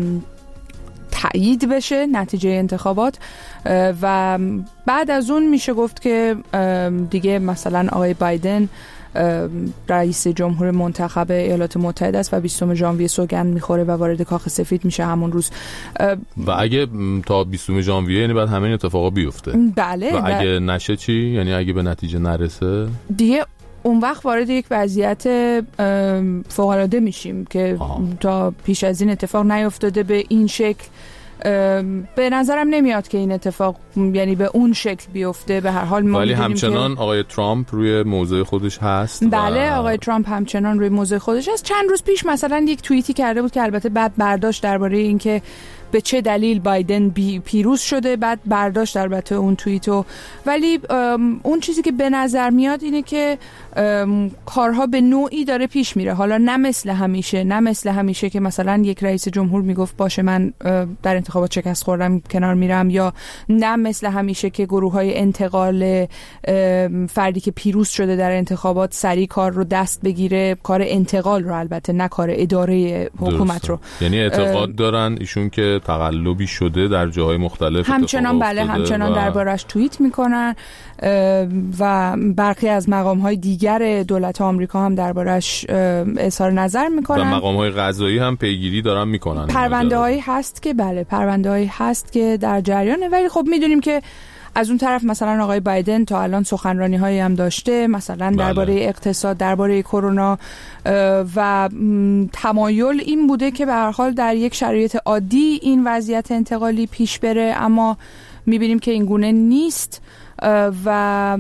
تایید بشه نتیجه انتخابات و بعد از اون میشه گفت که دیگه مثلا آقای بایدن رئیس جمهور منتخب ایالات متحده است و بیستم ژانویه سوگند میخوره و وارد کاخ سفید میشه همون روز. و اگه تا بیستم ژانویه یعنی بعد همین اتفاقا بیفته. بله. و اگه نشه چی؟ یعنی اگه به نتیجه نرسه دیگه اون وقت وارد یک وضعیت فوق‌العاده میشیم که آه. تا پیش از این اتفاق نیفتاده به این شکل. به نظرم نمیاد که این اتفاق یعنی به اون شکل بیفته. به هر حال ما ولی همچنان که آقای ترامپ روی موضع خودش هست. بله و... آقای ترامپ همچنان روی موضع خودش هست. چند روز پیش مثلا یک توییتی کرده بود که البته بعد برداشت درباره این که به چه دلیل بایدن پیروز شده، بعد برداشت البته اون توییتو. ولی اون چیزی که به نظر میاد اینه که کارها به نوعی داره پیش میره. حالا نه مثل همیشه، نه مثل همیشه که مثلا یک رئیس جمهور میگفت باشه من در انتخابات شکست خوردم کنار میرم، یا نه مثل همیشه که گروه‌های انتقال فردی که پیروز شده در انتخابات سریع کار رو دست بگیره، کار انتقال رو، البته نه کار اداره حکومت رو. یعنی اعتقاد دارن ایشون که تقلبی شده در جاهای مختلف، همچنان بله همچنان و... دربارش توییت میکنن و برخی از مقام‌های دیگر دولت آمریکا هم دربارش اظهار نظر میکنن و مقام‌های قضایی هم پیگیری دارن میکنن. پرونده‌هایی هست که بله پرونده‌هایی هست که در جریانه. ولی خب میدونیم که از اون طرف مثلا آقای بایدن تا الان سخنرانی‌هایی هم داشته، مثلا درباره بله. اقتصاد، درباره کرونا و تمایل این بوده که به هر حال در یک شرایط عادی این وضعیت انتقالی پیش بره، اما می‌بینیم که این گونه نیست و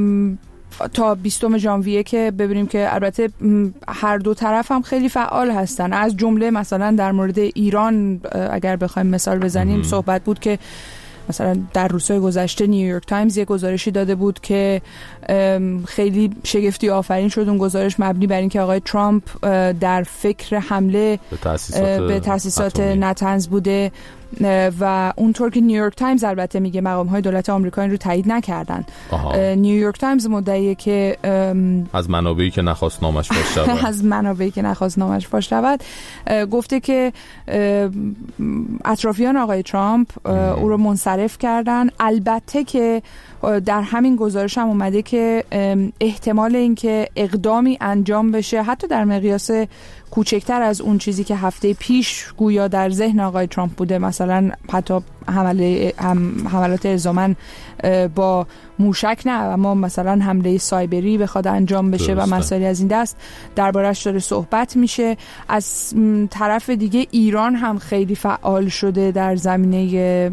تا بیستم ژانویه که ببینیم که البته هر دو طرف هم خیلی فعال هستن. از جمله مثلا در مورد ایران اگر بخوایم مثال بزنیم صحبت بود که مثلا در روزهای گذشته نیویورک تایمز یه گزارشی داده بود که خیلی شگفتی آفرین شد. اون گزارش مبنی بر اینکه آقای ترامپ در فکر حمله به تأسیسات, به تأسیسات نتنز بوده و اونطور که نیویورک تایمز البته میگه مقام‌های دولت آمریکا این رو تایید نکردن. نیویورک تایمز مدعیه که از منابعی که نخواست نامش فاش شود از منابعی که نخواست نامش فاش شود گفته که اطرافیان آقای ترامپ او رو منصرف کردن. البته که در همین گزارش هم اومده که احتمال اینکه اقدامی انجام بشه حتی در مقیاس کوچکتر از اون چیزی که هفته پیش گویا در ذهن آقای ترامپ بوده، مثلا حتی حمله هم حملات الزامن با موشک نه اما مثلا حمله سایبری بخواد انجام بشه درسته. و مسائلی از این دست دربارش داره صحبت میشه. از طرف دیگه ایران هم خیلی فعال شده در زمینه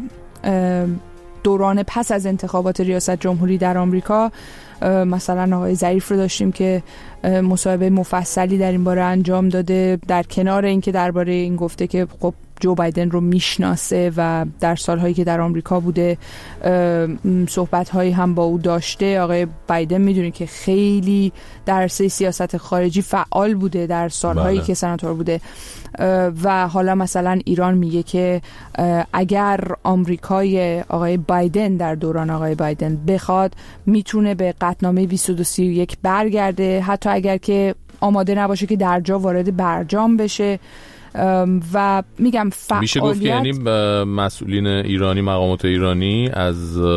دوران پس از انتخابات ریاست جمهوری در آمریکا. مثلا آقای ظریف رو داشتیم که مصاحبه مفصلی در این باره انجام داده، در کنار اینکه درباره این گفته که خب جو بایدن رو میشناسه و در سالهایی که در آمریکا بوده صحبت‌هایی هم با او داشته. آقای بایدن میدونی که خیلی در عرصه سیاست خارجی فعال بوده در سالهایی بله. که سناتور بوده و حالا مثلا ایران میگه که اگر آمریکای آقای بایدن در دوران آقای بایدن بخواد میتونه به قطعنامه بیست و دو سی و یک برگرده، حتی اگر که آماده نباشه که در جا وارد برجام بشه. و میگم فعالیت میشه گفت که یعنی مسئولین ایرانی، مقامات ایرانی از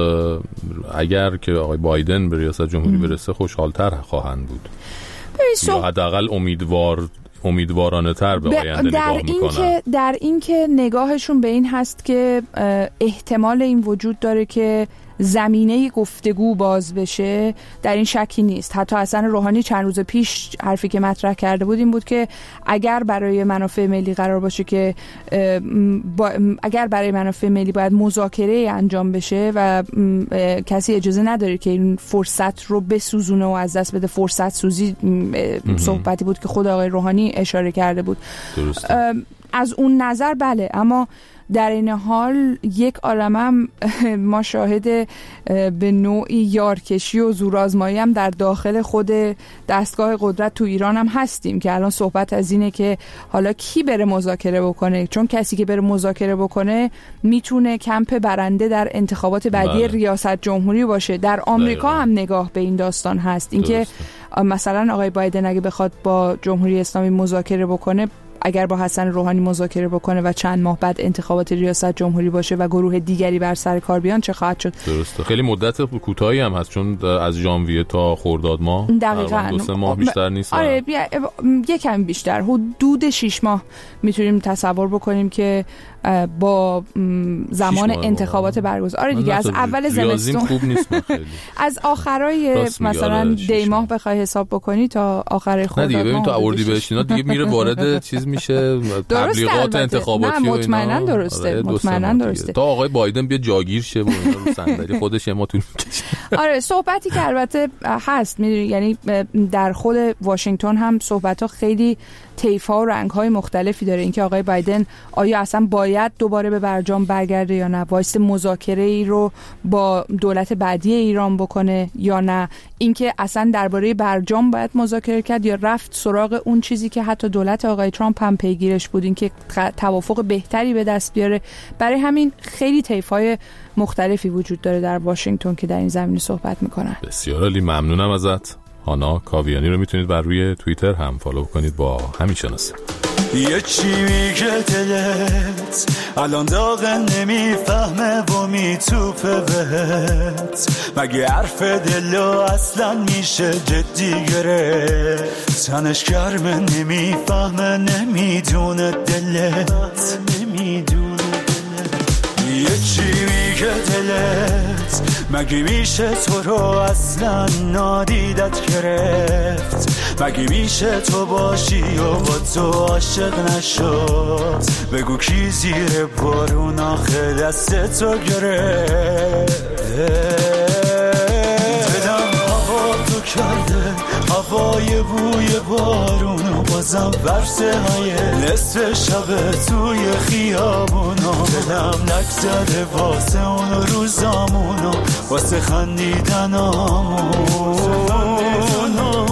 اگر که آقای بایدن به ریاست جمهوری برسه خوشحال‌تر خواهند بود یا حداقل امیدوار امیدوارانه تر به آینده نگاه میکنن. در این که نگاهشون به این هست که احتمال این وجود داره که زمینه گفتگو باز بشه، در این شکی نیست. حتی حسن روحانی چند روز پیش حرفی که مطرح کرده بود این بود که اگر برای منافع ملی قرار باشه که با اگر برای منافع ملی باید مذاکره انجام بشه و کسی اجازه نداره که این فرصت رو بسوزونه و از دست بده. فرصت سوزی صحبتی بود که خود آقای روحانی اشاره کرده بود. درسته. از اون نظر بله، اما در این حال یک عالمم ما شاهد به نوعی یارکشی و زورآزمایی هم در داخل خود دستگاه قدرت تو ایران هم هستیم که الان صحبت از اینه که حالا کی بره مذاکره بکنه، چون کسی که بره مذاکره بکنه میتونه کمپ برنده در انتخابات بعدی بله. ریاست جمهوری باشه. در آمریکا بله. هم نگاه به این داستان هست، اینکه مثلا آقای بایدن اگه بخواد با جمهوری اسلامی مذاکره بکنه، اگر با حسن روحانی مذاکره بکنه و چند ماه بعد انتخابات ریاست جمهوری باشه و گروه دیگری بر سر کار بیان، چه خواهد شد؟ درسته. خیلی مدت کوتاهی هم هست، چون از ژانویه تا خرداد ماه دقیقاً دو سه ماه بیشتر نیست. آره یکم بیشتر، حدود شش ماه میتونیم تصور بکنیم که با زمان انتخابات برگزار. آره دیگه از اول زمستون خوب نیست از آخرای مثلا دی ماه بخوای حساب بکنی تا آخر خرداد. نه دیگه ببین تا اردیبهشت اینا دیگه میره وارد چیز میشه، تبلیغات انتخاباتی و اینا. مطمئنا درسته، مطمئنا درسته. تا آقای بایدن بیا جاگیر شه و اینا رو صندلی خودش ما طول میکشه. آره صحبتی که البته هست، میدونی یعنی در خود واشنگتن هم صحبت‌ها خیلی طیف‌ها و رنگ‌های مختلفی داره. اینکه آقای بایدن آیا اصلا باید دوباره به برجام برگرده یا نه، واسه مذاکره‌ای رو با دولت بعدی ایران بکنه یا نه، اینکه اصلا درباره برجام باید مذاکره کرد یا رفت سراغ اون چیزی که حتی دولت آقای ترامپ هم پیگیرش بود، اینکه توافق بهتری به دست بیاره. برای همین خیلی طیف‌های مختلفی وجود داره در واشنگتن که در این زمینه صحبت میکنن. بسیار عالی، ممنونم ازت. هانا کاویانی رو میتونید بر روی توییتر هم فالو کنید با همین شناسه. یه چی میگه دلت الان داغه نمیفهمه و میتوپه بهت، مگه حرف دلو اصلا میشه جدی گرفت؟ تنش گرمه نمیفهمه نمیدونه دلت، نمیدونه دلت. یه چی میگه دلت مگه میشه تو رو اصلا نادیدت گرفت؟ مگه میشه تو باشی و با تو عاشق نشد؟ بگو کی زیر بارون آخه دست تو گرفت؟ دلم هوا تو کرده هوای بوی بارون و بازم برسه های نصف شب توی خیابون و دلم نگذره واسه اون روزامونو واسه خندیدنامون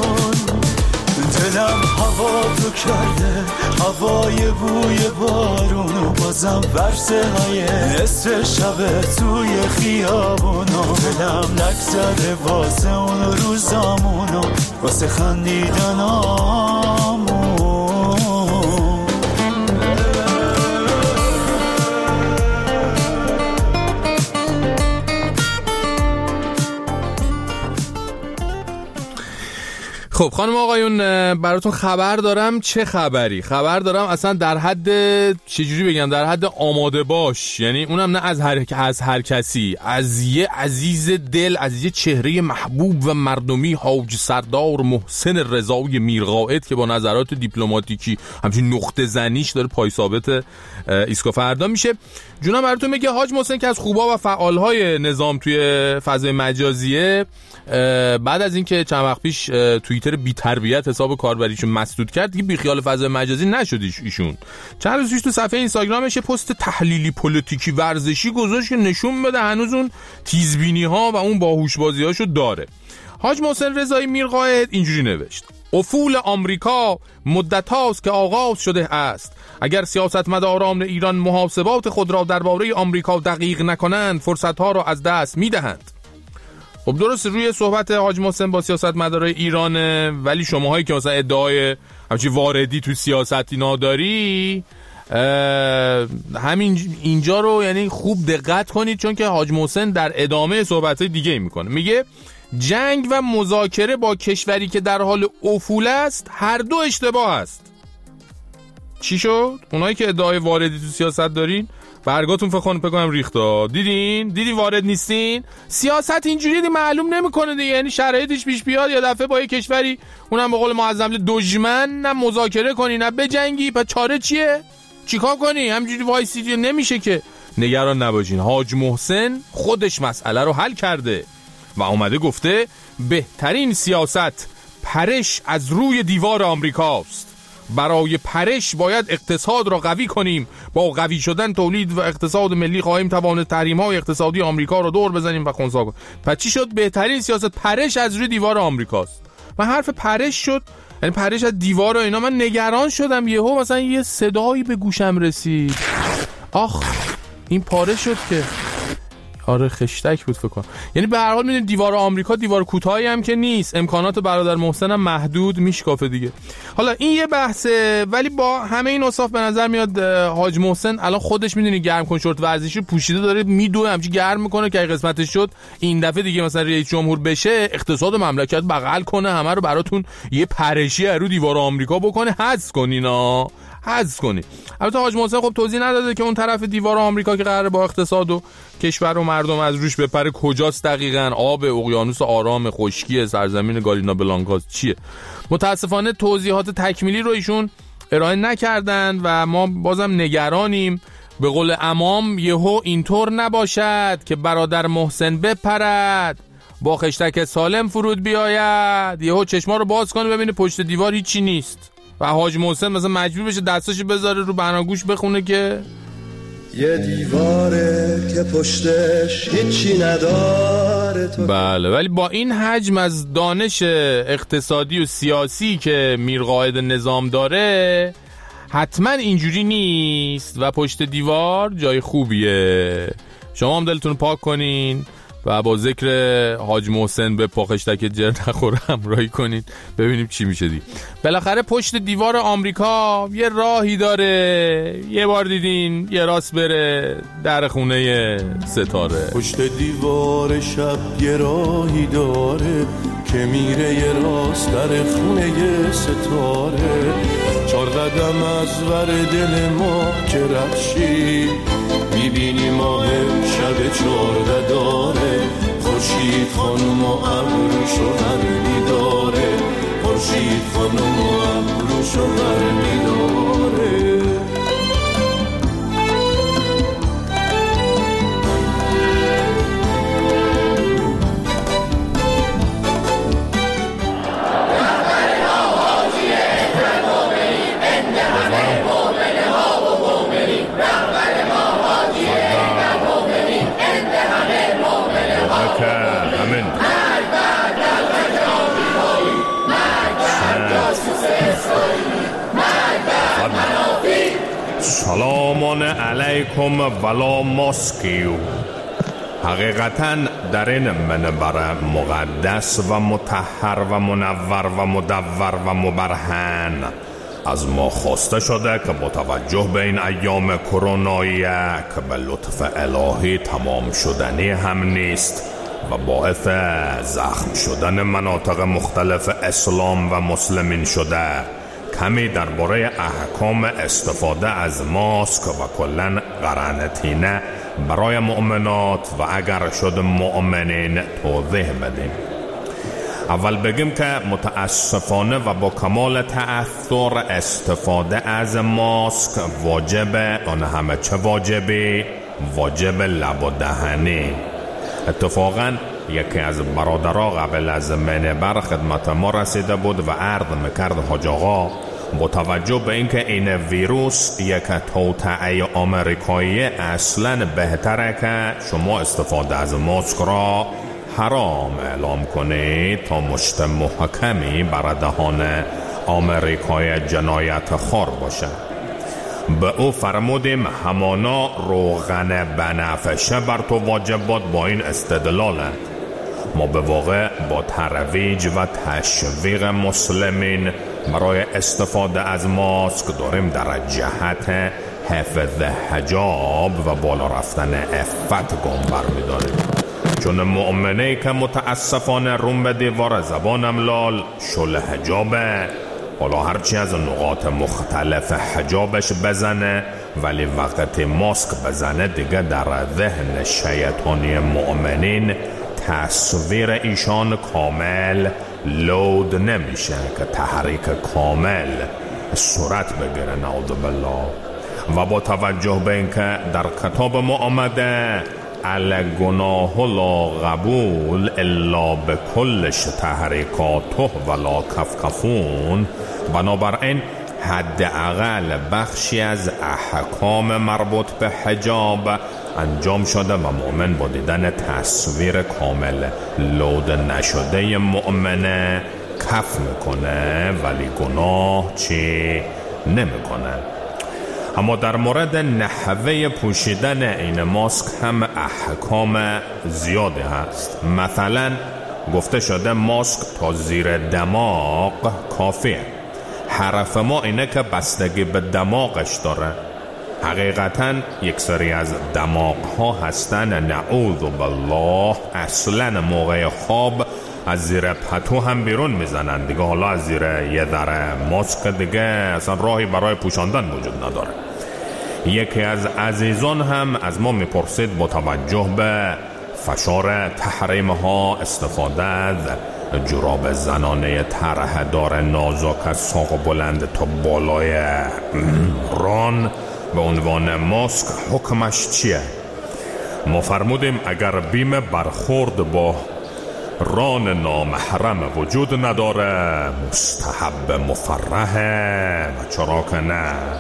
دلم هوا تو کرده هوای بوی بارونو بازم ورسه های نصف شب توی خیابونو دلم نگذره واسه اون روزامونو واسه خندیدنامون. خب خانم آقایون براتون خبر دارم. چه خبری؟ خبر دارم اصلا در حد چجوری بگم، در حد آماده باش، یعنی اونم نه از هر از هر کسی، از یه عزیز دل، از یه چهره محبوب و مردمی، حاج سردار محسن رضایی میرقائد که با نظرات دیپلماتیکی همچین نقطه زنیش داره پای ثابت ایسکا فردا میشه. جونم براتون میگه حاج محسن که از خوبا و فعالهای نظام توی فضای مجازیه، بعد از اینکه چند وقت پیش توییتر بی تربیت حساب کاربریشون مسدود کرد دیگه بی خیال فضای مجازی نشد ایشون. چند روز پیش تو صفحه اینستاگرامش پست تحلیلی پلیتیکی ورزشی گذاشت که نشون بده هنوز اون تیزبینی ها و اون باهوش بازی هاشو داره. حاج محسن رضایی میرقائد اینجوری نوشت: افول آمریکا مدت هاست که آغاز شده است. اگر سیاستمداران ایران محاسبات خود را درباره آمریکا دقیق نکنند فرصت ها را از دست میدهند. خب درست روی صحبت حاج محسن با سیاستمدارای ایرانه، ولی شماهایی که مثلا ادعای همچین واردی تو سیاست اینا داری، همین اینجا رو یعنی خوب دقت کنید، چون که حاج محسن در ادامه صحبت‌های دیگه میکنه. میگه جنگ و مذاکره با کشوری که در حال افول است هر دو اشتباه است. چی شد؟ اونایی که ادعای واردی تو سیاست دارین برگاتون فکر کنم بگم ریختا. دیدین؟ دیدی وارد نیستین؟ سیاست اینجوری دی معلوم نمیکنه دیگه، یعنی شرایطش پیش بیاد یا دفعه با یه کشوری اونم به قول معظم دشمن نه مذاکره کنی نه بجنگی، پس چاره چیه؟ چیکار کنی؟ همینجوری وایسی نمیشه که. نگران نباشین، حاج محسن خودش مسئله رو حل کرده و اومده گفته بهترین سیاست پرش از روی دیوار آمریکاست. برای پرش باید اقتصاد را قوی کنیم. با قوی شدن تولید و اقتصاد ملی خواهیم توانست تحریم‌های اقتصادی آمریکا را دور بزنیم و خنثی کنیم. پس چی شد؟ بهترین سیاست پرش از روی دیوار آمریکاست. من حرف پرش شد، یعنی پرش از دیوار و اینا. من نگران شدم، یهو مثلا یه صدایی به گوشم رسید، آخ این پاره شد که آره خشتک بود فکر کنم. یعنی به هر حال میدونید دیوار آمریکا دیوار کوتاهی هم که نیست، امکانات برادر محسن هم محدود میشکافه دیگه. حالا این یه بحثه، ولی با همه این اوصاف به نظر میاد حاج محسن الان خودش میدونی گرم کن شورت ورزشی پوشیده داره میدوه همچی گرم میکنه که قسمتش شد این دفعه دیگه مثلا رئیس جمهور بشه اقتصاد مملکت بغل کنه، همه رو براتون یه پرشی رو دیوار آمریکا بکنه. حذف کنینا حذف کنی. البته حاج محسن خب توضیح نداده که اون طرف دیوار آمریکا که قراره با اقتصاد و کشور و مردم از روش بپره کجاست دقیقاً، آب اقیانوس آرام خشکی سرزمین گالینا بلانکاست چیه. متاسفانه توضیحات تکمیلی رو ایشون ارائه نکردن و ما بازم نگرانیم به قول عمام یهو اینطور نباشد که برادر محسن بپرد با خشتک سالم فرود بیاید، یهو چشما رو باز کنه ببینه پشت دیوار هیچی نیست و حاج محسن مثلا مجبور بشه دستاشو بذاره رو بناگوش بخونه که یه دیواره که پشتش هیچی نداره. بله، ولی با این حجم از دانش اقتصادی و سیاسی که میرقائد نظام داره حتما اینجوری نیست و پشت دیوار جای خوبیه. شما هم دلتون پاک کنین و با ذکر حاج محسن به پاخشتک جر نخوره همراهی کنین ببینیم چی میشه دی. بالاخره پشت دیوار آمریکا یه راهی داره، یه بار دیدین یه راست بره در خونه ستاره. پشت دیوار شب یه راهی داره که میره یه راست در خونه ستاره. چار قدم از ور دل ما که رفشی میبینی ماه شب چارده داره. خورشید خانم و ابروشو برمی داره. خورشید خانم و ابروشو برمی داره. سلام علیکم ولا ماسکیو. حقیقتاً در این منبر مقدس و مطهر و منور و مدور و مبرهن از ما خواسته شده که متوجه به این ایام کرونایی که به لطف الهی تمام شدنی هم نیست و باعث زخم شدن مناطق مختلف اسلام و مسلمین شده، کمی درباره احکام استفاده از ماسک و کلاً قرنطینه برای مؤمنات و اگر شد مؤمنین توضیح بدیم. اول بگیم که متاسفانه و با کمال تأثیر استفاده از ماسک واجبه. آن همه چه واجبی؟ واجب لب و دهنی. اتفاقاً یکی از برادرها قبل از منبر خدمت ما رسیده بود و عرض میکرد حاج آقا با توجه به اینکه این ویروس یک توطئه آمریکایی اصلا بهتره که شما استفاده از ماسک را حرام اعلام کنید تا مشت محکمی بر دهان آمریکای جنایت خور باشه. به او فرمودیم همانا روغن بنفشه بر تو واجبات با این استدلالت. ما به واقع با ترویج و تشویق مسلمین برای استفاده از ماسک داریم در جهت حفظ حجاب و بالا رفتن عفت گام برمی‌داریم. چون مؤمنه که متاسفانه روم به دیوار زبانم لال شل حجابه، حالا هرچی از نقاط مختلف حجابش بزنه ولی وقتی ماسک بزنه دیگه در ذهن شیطانی مؤمنین تصویر ایشان کامل لود نمیشه که تحریک کامل صورت بگیره نعوذ بالله. و با توجه به اینکه در کتاب ما آمده الگناه لا قبول الا به کلش تحریکاته ولا کفکفون، بنابراین حداقل بخشی از احکام مربوط به حجاب انجام شده و مؤمن با دیدن تصویر کامل لود نشده مؤمنه کف میکنه ولی گناه چی نمیکنه. اما در مورد نحوه پوشیدن این ماسک هم احکام زیاده هست. مثلا گفته شده ماسک تا زیر دماغ کافیه. حرف ما اینه که بستگی به دماغش داره. حقیقتا یک سری از دماغ ها هستن نعوذ بالله اصلا موقع خواب از زیر پتو هم بیرون میزنن دیگه، حالا از زیر یه ذره ماسک دیگه اصلا راهی برای پوشاندن وجود نداره. یکی از عزیزان هم از ما میپرسید با توجه به فشار تحریم ها استفاده از جوراب زنانه طرح دار نازک از ساق بلند تا بالای ران به عنوان ماسک حکمش چیه؟ ما فرمودیم اگر بیم برخورد با ران نامحرم وجود نداره مستحب مفرحه و چرا که نه.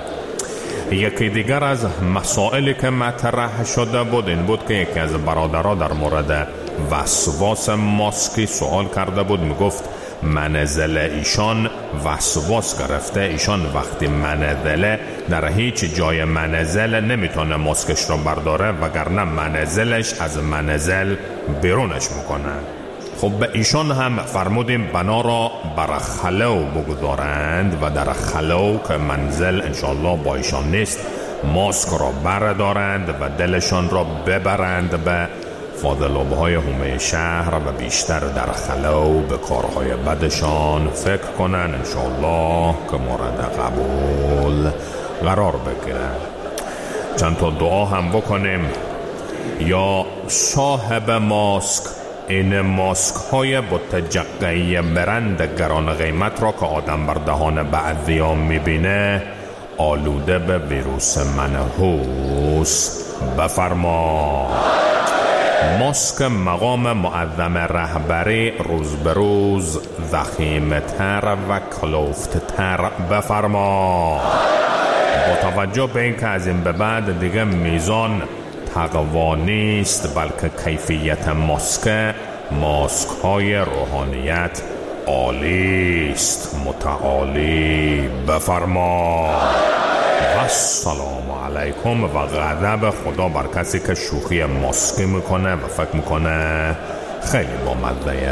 یکی دیگر از مسائلی که مطرح شده بود این بود که یکی از برادرها در مورد وسواس ماسکی سوال کرده بود. میگفت منزل ایشان وسواس گرفته، ایشان وقتی منزله در هیچ جای منزل نمیتونه ماسکش رو برداره وگرنه منزلش از منزل بیرونش میکنه. خب به ایشان هم فرمودیم بنا را بر خلو بگذارند و در خلو که منزل انشاءالله با ایشان نیست ماسک را بردارند و دلشان را ببرند به فاضلابهای حومه شهر و بیشتر در خلو به کارهای بدشان فکر کنن انشاءالله که مورد قبول قرار بگیرن. چند تا دعا هم بکنیم. یا صاحب ماسک این ماسک های بتجقهی برند گران قیمت را که آدم بر دهان بعضی ها میبینه آلوده به ویروس منحوس بفرما. ماسک مقام معظم رهبری روز به روز ضخیمه تر و کلفت تر بفرما. با توجه به این که از این به بعد دیگه میزان تقوا نیست بلکه کیفیت ماسک ماسک های روحانیت عالی است متعالی بفرما. و السلام علیکم. علیکم و غضب خدا بر کسی که شوخی ماسکی میکنه و فکر میکنه خیلی با مزه.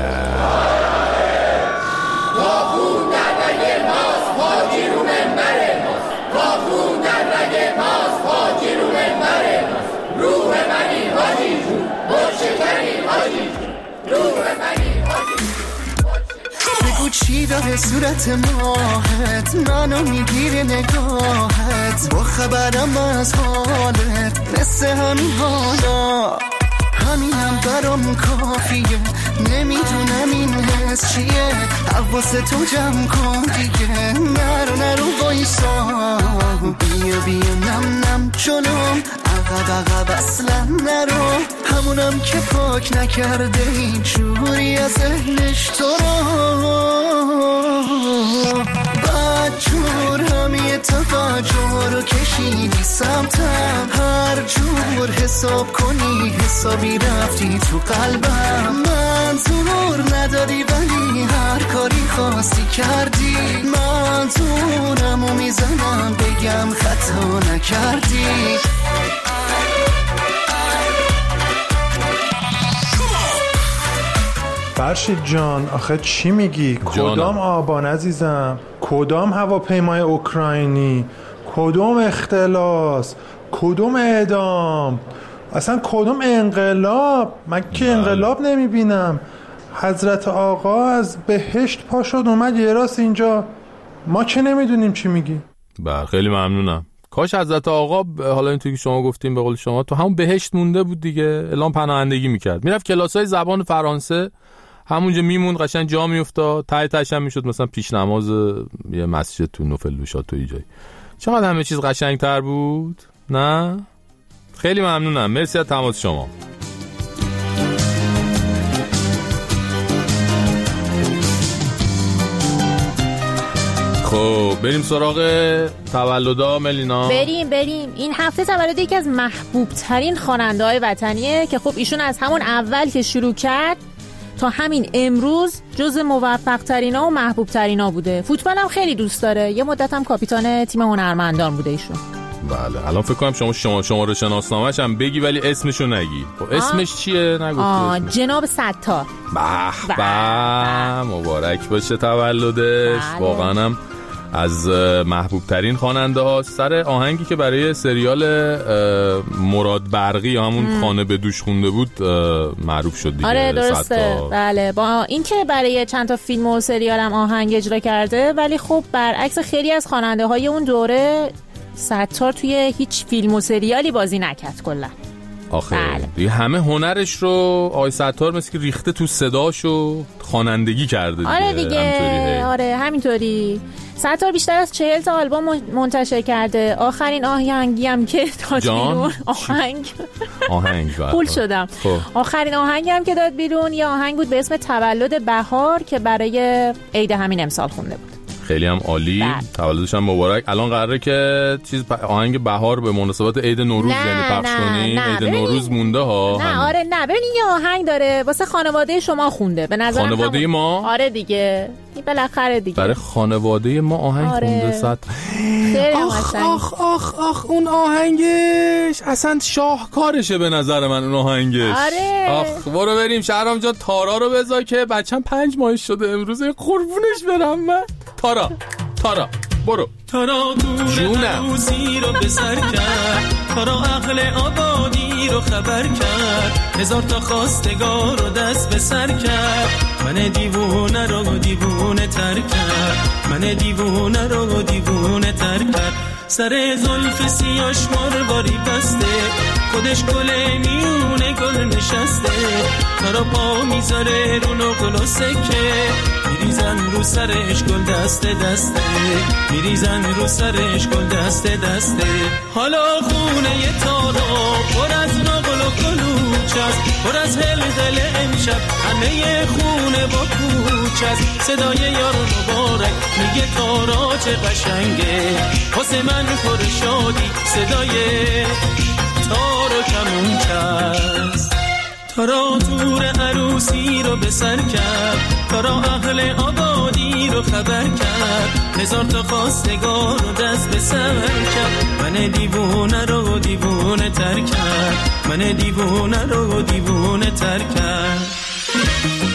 کافون در رگ ماست حاجی رو منبر ماست، کافون در رگ ماست حاجی رو منبر ماست، روح منی حاجی جون برشکنی حاجی جون، روح منی حاجی جون. بگو چی داره صورت ماهت منو میگیره نگاهت، با خبرم از حالت مثل همین حالا، همینم برام کافیه، نمیدونم این حس چیه، حواس تو جمع کن دیگه، نرو نرو وایسا، بیا بیا نم نم جلوم، عقب عقب اصلا نرو، همونم که پاک نکرده این جوری از ذهنش تو رو، بدجور همی توجه رو کشیدی سمتم، هر جور حساب کنی حسابی رفتی تو قلبم، منظور نداری ولی هر کاری خواستی کردی، منظورم رو میزنم بگم خطا نکردی. فرشید جان آخه چی میگی؟ کدام آبان عزیزم؟ کدام هواپیمای اوکراینی؟ کدام اختلاس؟ کدام اعدام؟ اصلا کدام انقلاب؟ من که انقلاب نمیبینم. حضرت آقا از بهشت پا شد اومد یه راست اینجا، ما که نمیدونیم چی میگی. بله خیلی ممنونم. کاش حضرت آقا حالا اینطوری که شما گفتیم به قول شما تو همون بهشت مونده بود دیگه، اعلام پناهندگی میکرد، میرفت کلاسای زبان فرانسه همونجا میموند، قشنگ جا میافتاد، ته تهش هم میشد مثلا پیش نماز یه مسجد تو نوفلوشات تو ایجای. چقدر همه چیز قشنگتر بود نه؟ خیلی ممنونم، مرسی از تماس شما. خب بریم سراغ تولدا ملینا. بریم بریم این هفته تولد یکی از محبوب ترین خواننده های وطنیه که خب ایشون از همون اول که شروع کرد تا همین امروز جز موفق ترین ها و محبوب ترین ها بوده. فوتبال هم خیلی دوست داره، یه مدت هم کاپیتان تیم هنرمندان بوده ایشون. بله الان فکر کنم شما شما شماره شناسنامه‌ش هم بگی ولی اسمشو نگی. خب اسمش چیه؟ نگفتی. جناب ستار. به به مبارک باشه تولدش. واقعا هم از محبوب ترین خواننده ها. سر آهنگی که برای سریال مراد برقی یا همون ام. خانه به دوش خونده بود معروف شد دیگه. آره درسته. بله با این که برای چند تا فیلم و سریال هم آهنگ اجرا کرده، ولی خب برعکس خیلی از خواننده های اون دوره ستار توی هیچ فیلم و سریالی بازی نکرد کلا. آخه بله. همه هنرش رو آقای ستار مثل که ریخته تو صداش و خوانندگی کرده دیگه. آره دیگه آره همینطوری. ستار بیشتر از چهل تا آلبوم منتشر کرده. آخرین آهنگی هم که داد بیرون آهنگ آهنگ پول شدم خب. آخرین آهنگی هم که داد بیرون یه آهنگ بود به اسم تولد بهار که برای عید همین امسال خونده بود. خیلی هم عالی. تولدش هم مبارک. الان قراره که چیز آهنگ بهار به مناسبت عید نوروز یعنی پخش کنی. عید نوروز مونده ها. نه آره نه ببین یه آهنگ داره واسه خانواده شما خونده. به نظر خانواده هم... ما آره دیگه این بالاخره دیگه برای خانواده ما آهنگ آره. خونده صد. آخ آخ آخ آخ اون آهنگش اصلا شاهکارشه به نظر من اون آهنگش. آره. آخ برو بریم شهرام جان تارا رو بذار که بچه‌م پنج ماه شده امروز قربونش برم من. تارا تارا برو. تارا دور عروسی رو به سر کرد، تارا عقل آبادی رو خبر کرد، هزار تا خواستگار رو دست به سر کرد، من دیوونه رو دیوونه تر کرد، من دیوونه رو دیوونه تر کرد، سر زلف سیاش مرواری بسته، خودش گل میونه گل نشسته، تارا پا میذاره رو نقل و سکه، میریزن رو سرش گل دسته دسته، میریزن رو سرش گل دسته دسته. حالا خونه ی تارا پر از نقل و گلوچ است، پر از هل دل امشب همه خونه با کوچ است، صدای یار مبارک میگه تارا چه قشنگه، واسه من پر شادی صدای تارا کمونچ است. تا را تور عروسی رو به سر کرد، تا را اهل آبادی رو خبر کرد، هزار تا خواستگار رو دست به سر کرد. من دیوونه رو دیوونه تر کرد، من دیوونه رو دیوونه تر کرد.